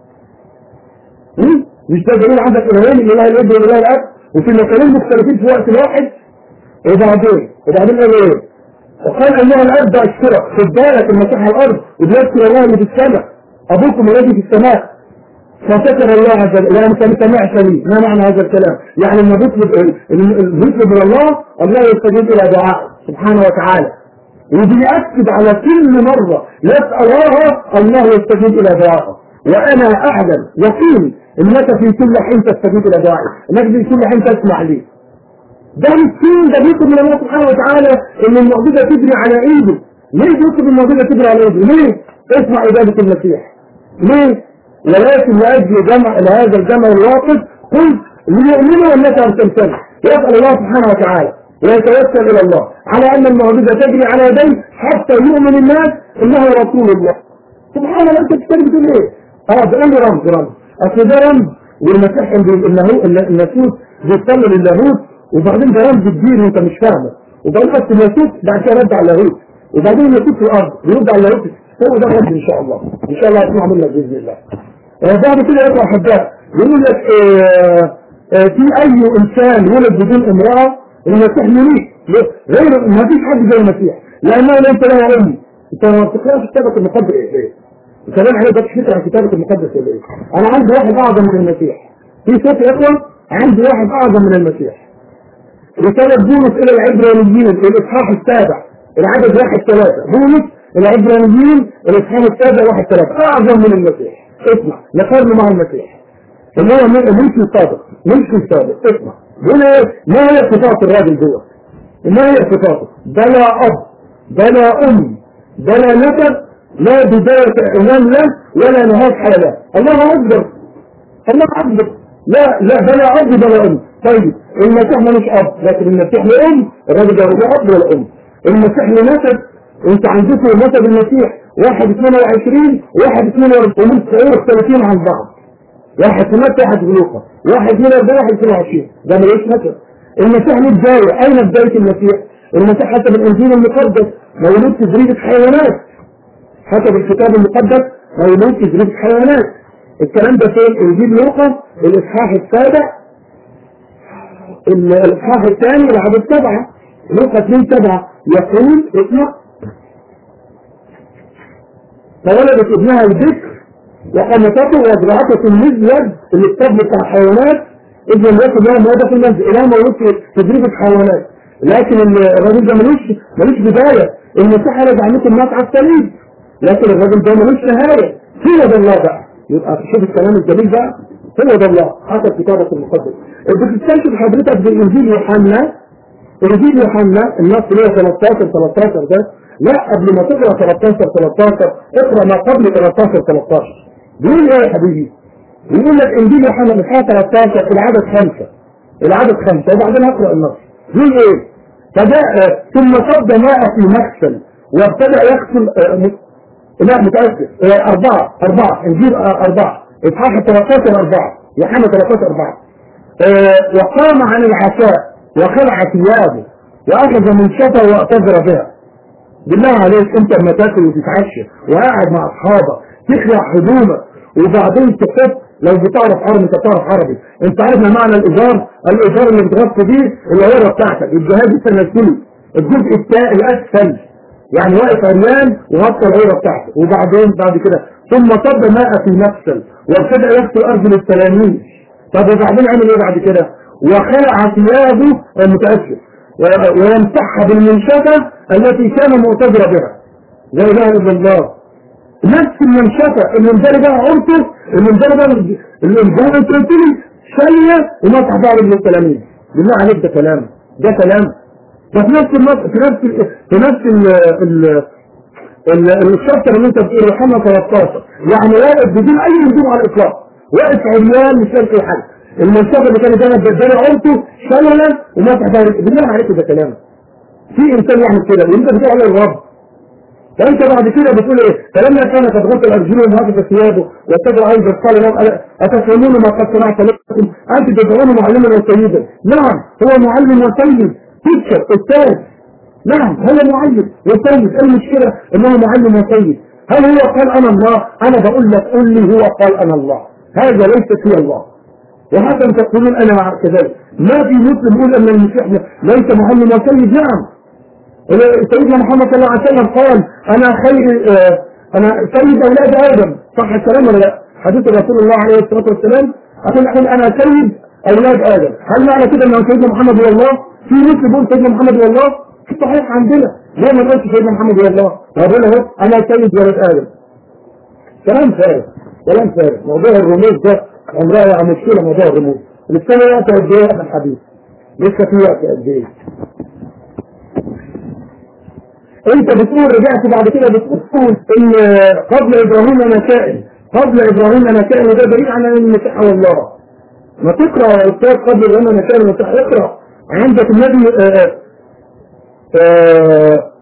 مش ده دليل عندك إلهين الإله الابن والإله الأب وفي مكانين مختلفين في وقت واحد. وبعدين وبعدين قال ايه؟ وقال أيها الأب أشكرك. خد بالك المسيح على الأرض وبيذكر الله اللي في السماء أبوكم الذي في السماء. فشكر الله عز وجل. يعني انت سمعت لي. ما معنى هذا الكلام؟ يعني لما بيطلب بيطلب من الله الله يستجيب الى دعائه سبحانه وتعالى. وبيأكد على كل مرة يسأل الله الله يستجيب الى دعائه. وانا اعلم يقين انك في كل حين تستجيب الى دعائي، انك في كل حين تسمع لي. ده مسكين ده بيطلب من الله سبحانه وتعالى ان المعجزة تجري على ايده. ليه بيطلب المعجزة تجري على ايده؟ ليه؟ اسمع عبادة المسيح. ليه؟ ولكن لأجل جمع لهذا الجمع الواقف قلت ليؤمنوا أنك أرسلتني. يسأل الله سبحانه وتعالى ويتوسل إلى الله على أن المعجزة تجري على يديه حتى يؤمن الناس أنه رسول الله. سبحان الله. أنت بتتكلم بتقول إيه؟ أه بقول رمز رمز. أصل ده رمز والمسيح الناسوت بيصلي للاهوت وبعدين ده رمز كبير وأنت مش فاهمه. وبعدين أصل الناسوت بعد كده رد على اللاهوت وبعدين الناسوت في الأرض بيرد على اللاهوت. هو ده الرد إن شاء الله. إن شاء الله هتسمع منك بإذن الله. بعد كده يطلع حباء يقول لك اه اه في اي انسان ولد بدون امرأة المسيح يريد غير ما فيش حد زي المسيح لانه ليس له ام. انت ما تقراش كتابك المقدس ايه؟ الكلام عليه ده تشتغل على كتابك المقدس ولا ايه؟ انا عندي واحد اعظم من المسيح. في صوت يا اخوان عندي واحد اعظم من المسيح. رسالة بولس الى العبرانيين الاصحاح السابع العدد واحد ثلاثة. بولس العبرانيين الاصحاح السابع واحد ثلاثة اعظم من المسيح. اسمع نقارن مع المسيح اللي هو ملك الصادق ملك الصادق. اسمع هنا ما هي صفات الراجل جوه؟ ما هي صفاته؟ بلا اب بلا ام بلا نسب لا بداية اعلان له ولا نهاية حياة. الله اكبر الله اكبر. لا لا بلا اب بلا ام. طيب المسيح ملوش اب لكن المسيح له ام. الراجل ده لا اب ولا ام. المسيح له نسب. انت عندكم نسب المسيح واحد اثنين وعشرين واحد اثنين وثلاثين عن بعض. واحد في متى واحد في لوقا واحد اثنين واربعين واحد اثنين وعشرين. ده ملوش نسب. المسيح له بداية. اين بداية المسيح؟ المسيح حسب الانجيل المقدس مولود في زريبة حيوانات. حسب الكتاب المقدس مولود في زريبة حيوانات. الكلام ده في انجيل لوقا الاصحاح السابع الاصحاح الثاني العدد سبعة. لوقا اثنين سبعة يقول اسمع فولدت ابنها الذكر وقنطته وزرعته المزود اللي الطب بتاع الحيوانات، إذن ياكل لها مواد في المنزل إلى ما يوصل تدريب الحيوانات. لكن الراجل ده ملوش ملوش بداية، المسيح رجع لكم الناس على الصليب، لكن الراجل ده ملوش نهاية. هو ده الله بقى. يبقى شوف الكلام الجميل بقى، هو ده الله حسب كتابة المقدس. بتستشهد حضرتك بإنجيل يوحنا، إنجيل يوحنا النص اللي هو ثلاثة عشر ثلاثة عشر ده، لا قبل ما تقرأ ثلاثة عشر ثلاثة عشر اقرأ ما قبل ثلاثة عشر ثلاثة عشر. بيقول ايه يا حبيبي؟ بيقول لك إنجيل يوحنا الاصحاح ثلاثة عشر في العدد خمسة، العدد خمسة وبعدين هقرأ النص. بيقول ايه؟ فجاء ثم صب ماء في مغسل وابتدأ يغسل اه لا متأسف اه أربعة أربعة إنجيل اه أربعة اصحاح ثلاثة عشر أربعة يوحنا ثلاثة عشر أربعة اه وقام عن العشاء وخلع ثيابه وأخذ منشفة واعتذر بها. بالله عليك انت لما تاكل وتتعشى وقاعد مع اصحابك تخلع هدومك وبعدين تحط، لو بتعرف عربي انت بتعرف عربي، انت عارف ما معنى الازار؟ الازار اللي بتغطي بيه العوره بتاعتك، الجهاز التناسلي الجزء التاء الاسفل، يعني واقف عريان وغطى العوره بتاعتك، وبعدين بعد كده ثم صب ماء في مغسل وابتدأ يغسل ارجل التلاميذ. طب وبعدين عمل ايه بعد كده؟ وخلع ثيابه المتأسف ويمسحها بالمنشفة التي كان معتذر بها. لا اله الا الله. نفس المنشفة اللي مداري بها عرته، اللي مداري بها اللي مداري انت قلت لي شالية ومسح بها رجل التلاميذ. بالله عليك ده كلام، ده كلام. ده في نفس النص، في نفس ال في نفس ال ال الشابتر اللي انت بتقول يوحنا ثلاثة عشر، يعني واقف بدون اي هدوم على الاطلاق، واقف عريان مش لاقي اي حاجه. المنشفة اللي كانت انا بداري عرته شالية ومسح بها رجل. بالله عليك ده كلام. في انسان يعمل كده وانت بتقول على الرب، فانت بعد كده بتقول ايه؟ فلما كان قد غسل ارجلهم وهكذا ثيابه واتبع ايضا قال لهم اتفهمون ما قد صنعت لكم انت تدعون معلما وسيدا. نعم هو معلم وسيد، تيتشر استاذ، نعم هو معلم وسيد. ايه المشكله انه معلم وسيد؟ هل هو قال انا الله؟ انا بقول لك قل لي هو قال انا الله، هذا ليس في الله. وهذا تقولون انا مع كذلك. ما في مسلم يقول ان المسيح ليس معلم وسيد. نعم سيدنا محمد صلى الله عليه وسلم قال انا خير اه انا سيد اولاد ادم، صح الكلام ولا لا؟ حديث رسول الله عليه الصلاه والسلام اقول اقول انا سيد اولاد ادم. هل معنى كده ان سيدنا محمد هو الله؟ في مسلم يقول سيدنا محمد هو الله؟ في صحيح عندنا لا ما قلتش سيدنا محمد هو الله، هقول اهو انا سيد ولد ادم. كلام فارغ، كلام فارغ. موضوع الرموز ده عمرها يعني مشكله. موضوع الرموز لسه وقت قد ايه يا الحديث؟ لسه في وقت قد ايه؟ انت بتقول رجعت بعد كده بتقول ان قبل ابراهيم انا كائن، قبل ابراهيم انا كائن، وده دليل على ان المسيح هو الله. ما تقرا يا استاذ قبل ابراهيم انا كائن المسيح، اقرا عندك النبي آآ آآ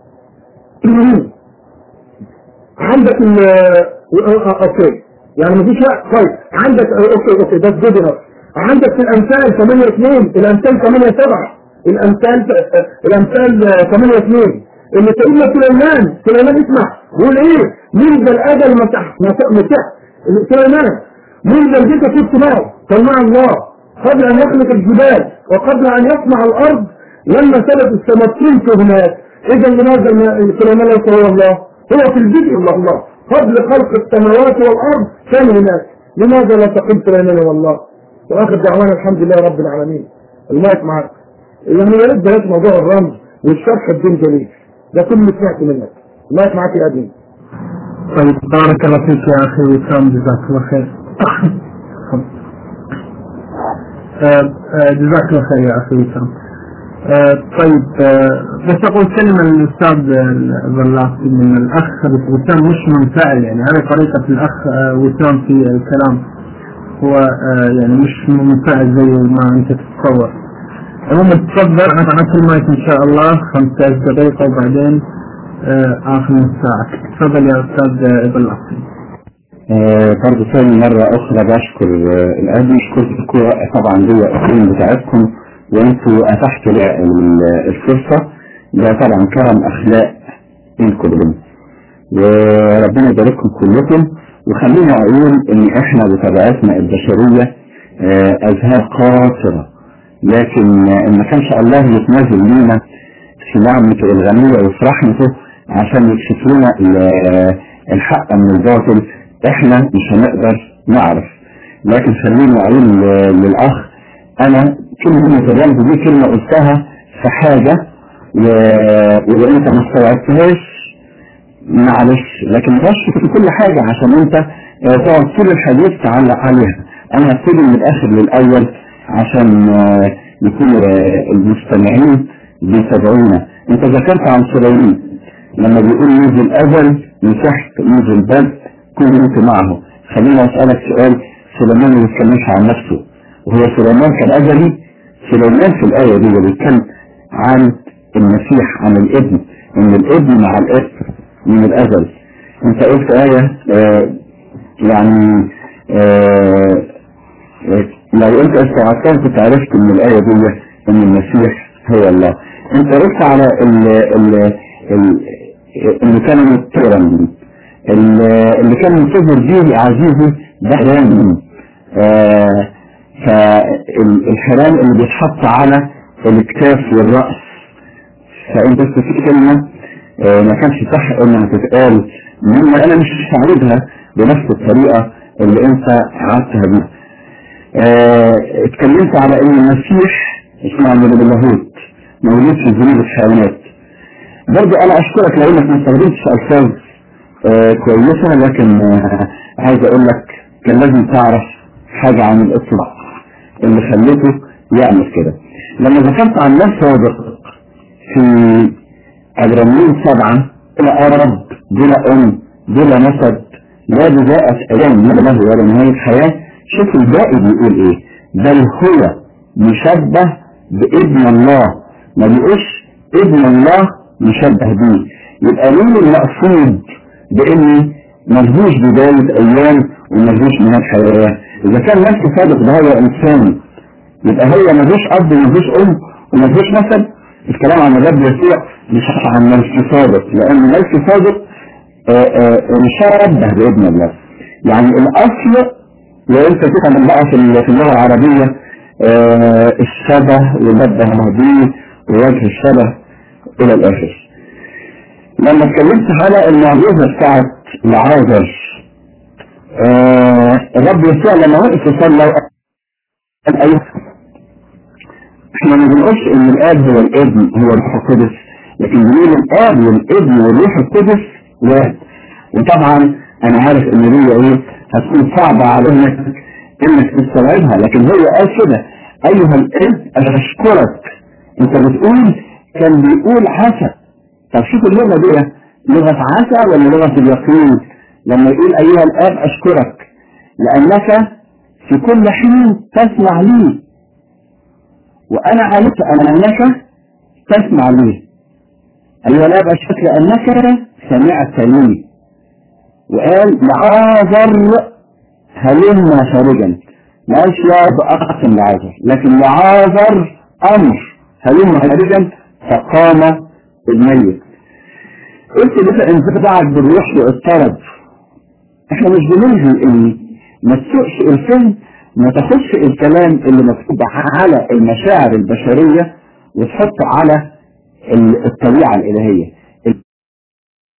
عندك ال اوكي يعني مفيش وقت كويس. عندك اوكي اوكي ده جود انف. عندك في الامثال ثمانية اثنين، الامثال ثمانية سبعة، الامثال الامثال ثمانية اثنين اللي سيدنا سليمان سليمان اسمع يقول ايه؟ منذ الاجل مسح مسح سليمان منذ الجيش كنت معه كان مع الله قبل ان يخلق الجبال وقبل ان يصنع الارض لما سلت السماء هناك. اذا لماذا سليمان ليس هو الله؟ هو في البدء الله، قبل خلق السماوات والارض كان هناك. لماذا لا تقول سليمان هو الله؟ واخر دعوانا الحمد لله رب العالمين. المايك معاك. يعني يا ريت بلاش موضوع الرمز والشرح بدون دليل، ده كل اللي سمعت منك. المايك معاك يا ابني. طيب بارك الله فيك يا اخي وسام، جزاك الله خير. جزاك الله خير يا اخي وسام. طيب بس اقول كلمه للاستاذ الظلاقي من الاخ وسام مش منفعل، يعني هذه طريقه الاخ وسام في الكلام، هو يعني مش منفعل زي ما انت تتصور. عموما تفضل انا معك المايك ان شاء الله خمسة دقائق وبعدين اخر نص ساعه. تفضل يا استاذ ظلاقي. برضه ثاني مرة أخرى بشكر الأهل، أشكركم طبعا دي الأسئلة بتاعتكم وأنتوا أتحتوا الفرصة، ده طبعا كرم أخلاق منكم وربنا يبارككم كلكم. وخلينا أقول إن إحنا بطبيعتنا البشرية أذهان قاصرة، لكن إن كان شاء الله يتنازل لنا في نعمته الغنية وفي رحمته عشان يكشف لنا الحق من الباطل احنا مش هنقدر نعرف. لكن خليني اقول للاخ، انا كلمة الرمز دي كلمة قلتها في حاجة واذا انت ما استوعبتهاش معلش، لكن مش في كل حاجة عشان انت تقعد كل الحديث تعلق عليها. انا هبتدي من الاخر للاول عشان يكون المستمعين بيتابعونا. انت ذكرت عن سليمان لما بيقول منذ الازل مسحت منذ البدء كنت معه. خليني اسالك سؤال، سليمان ما بيتكلمش عن نفسه وهو سليمان كان ازلي؟ سليمان في الايه دي بيتكلم عن المسيح، عن الابن، ان الابن مع الاب من الازل. انت قلت ايه آه يعني آه آه لو انت استوعبتها كنت عرفت من الايه دي ان المسيح هو الله. انت قلت على ال ال اللي كان مضطرا، اللي كان منتظر به عزيزي ده حرام. آه فالحرام اللي بيتحط على الكتاف والرأس، فانت في كلمة آه ما كانش صح انها تتقال، مما انا مش هعرضها بنفس الطريقة اللي انت عادتها بيها. آه اتكلمت على ان المسيح اسمه عن اللاهوت مولود في ذنوب الحيوانات. برضه انا اشكرك لانك ما استخدمتش الفاظ آه كويسة، لكن آه عايز اقول لك كان لازم تعرف حاجة عن الاطلاق اللي خليته يعمل كده. لما ذكرت عن نفسه صادق في عبرانيين سبعة، بلا رب بلا ام بلا نسب لا بذاءة ايام له ولا نهاية حياة، شوف الباقي بيقول ايه؟ بل هو مشبه بابن الله، ما بيقولش ابن الله مشبه بيه. يبقى مين المقصود باني ملهوش بداية ايام وملهوش نهاية حياة؟ اذا كان نفسه صادق ده هو انسان، يبقى هو ملهوش اب وملهوش ام وملهوش نسب. الكلام عن الرب يسوع مش عن ملك صادق، لان ملك صادق مشبه بابن الله. يعني الاصل وانت تفهم بقى في اللغة العربية آه الشبه والمبه به ووجه الشبه الى الاخر. لما اتكلمت على المعجزة بتاعت العازر، آه الرب يسوع لما وقف يصلي قال ايوه، احنا ما بنقولش ان الاب هو الابن هو الروح القدس، لكن بنقول الاب والابن والروح القدس واحد. وطبعا انا عارف ان دي ايه هتكون صعبة على انك انك تستوعبها، لكن هو قال كده ايها الاب اشكرك. انت بتقول كان بيقول عسى. طب شوف اللغة دي لغة عسى ولا لغة اليقين؟ لما يقول ايها الاب اشكرك لانك في كل حين تسمع لي وانا علمت انك تسمع لي. ايها الاب اشكرك لانك سمعت لي. وقال لعازر هلم خارجا، ما قالش يا بأقسم لعازر، لكن لعازر امر هلم خارجا فقام الميت. قلت لك انت بتاعك بالروح واضطرب. احنا مش بنلغي ان ما تسوقش الفهم، ما تاخدش الكلام اللي مكتوب على المشاعر البشرية وتحطه على الطبيعة الالهية.